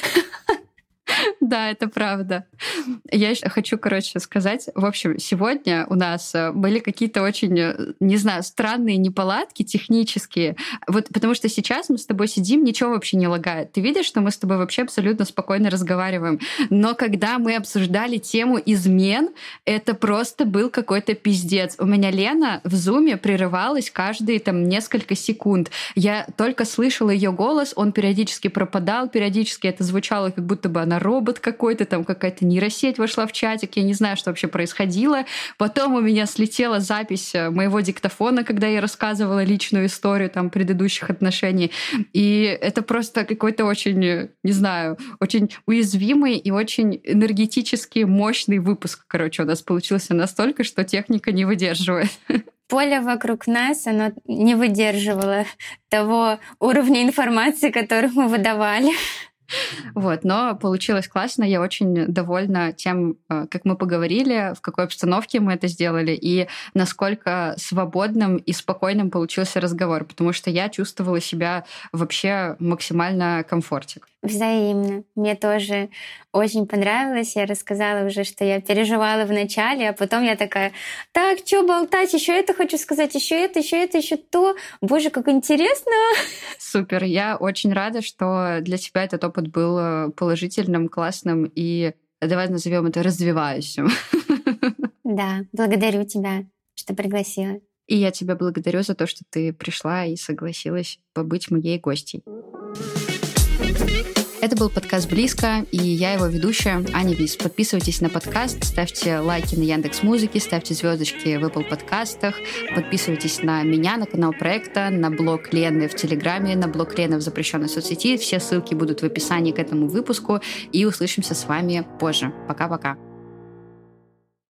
Да, это правда. Я хочу, сказать, в общем, сегодня у нас были какие-то очень, не знаю, странные неполадки технические, потому что сейчас мы с тобой сидим, ничего вообще не лагает. Ты видишь, что мы с тобой вообще абсолютно спокойно разговариваем. Но когда мы обсуждали тему измен, это просто был какой-то пиздец. У меня Лена в зуме прерывалась каждые несколько секунд. Я только слышала ее голос, он периодически пропадал, периодически это звучало, как будто бы она робот какой-то, какая-то нейросеть вошла в чатик, я не знаю, что вообще происходило. Потом у меня слетела запись моего диктофона, когда я рассказывала личную историю предыдущих отношений. И это просто какой-то очень, не знаю, очень уязвимый и очень энергетически мощный выпуск, у нас получился настолько, что техника не выдерживает. Поле вокруг нас, оно не выдерживало того уровня информации, который мы выдавали. Но получилось классно. Я очень довольна тем, как мы поговорили, в какой обстановке мы это сделали и насколько свободным и спокойным получился разговор, потому что я чувствовала себя вообще максимально комфортик. Взаимно. Мне тоже очень понравилось. Я рассказала уже, что я переживала в начале, а потом я такая, так, что болтать, еще это хочу сказать, еще это, еще то. Боже, как интересно! Супер. Я очень рада, что для тебя этот опыт был положительным, классным и, давай назовем это, развивающим. Да, благодарю тебя, что пригласила. И я тебя благодарю за то, что ты пришла и согласилась побыть моей гостьей. Это был подкаст «Близко», и я его ведущая Аня Вис. Подписывайтесь на подкаст, ставьте лайки на Яндекс.Музыке, ставьте звездочки в Apple подкастах, подписывайтесь на меня, на канал проекта, на блог Лены в Телеграме, на блог Лены в запрещенной соцсети. Все ссылки будут в описании к этому выпуску, и услышимся с вами позже. Пока-пока.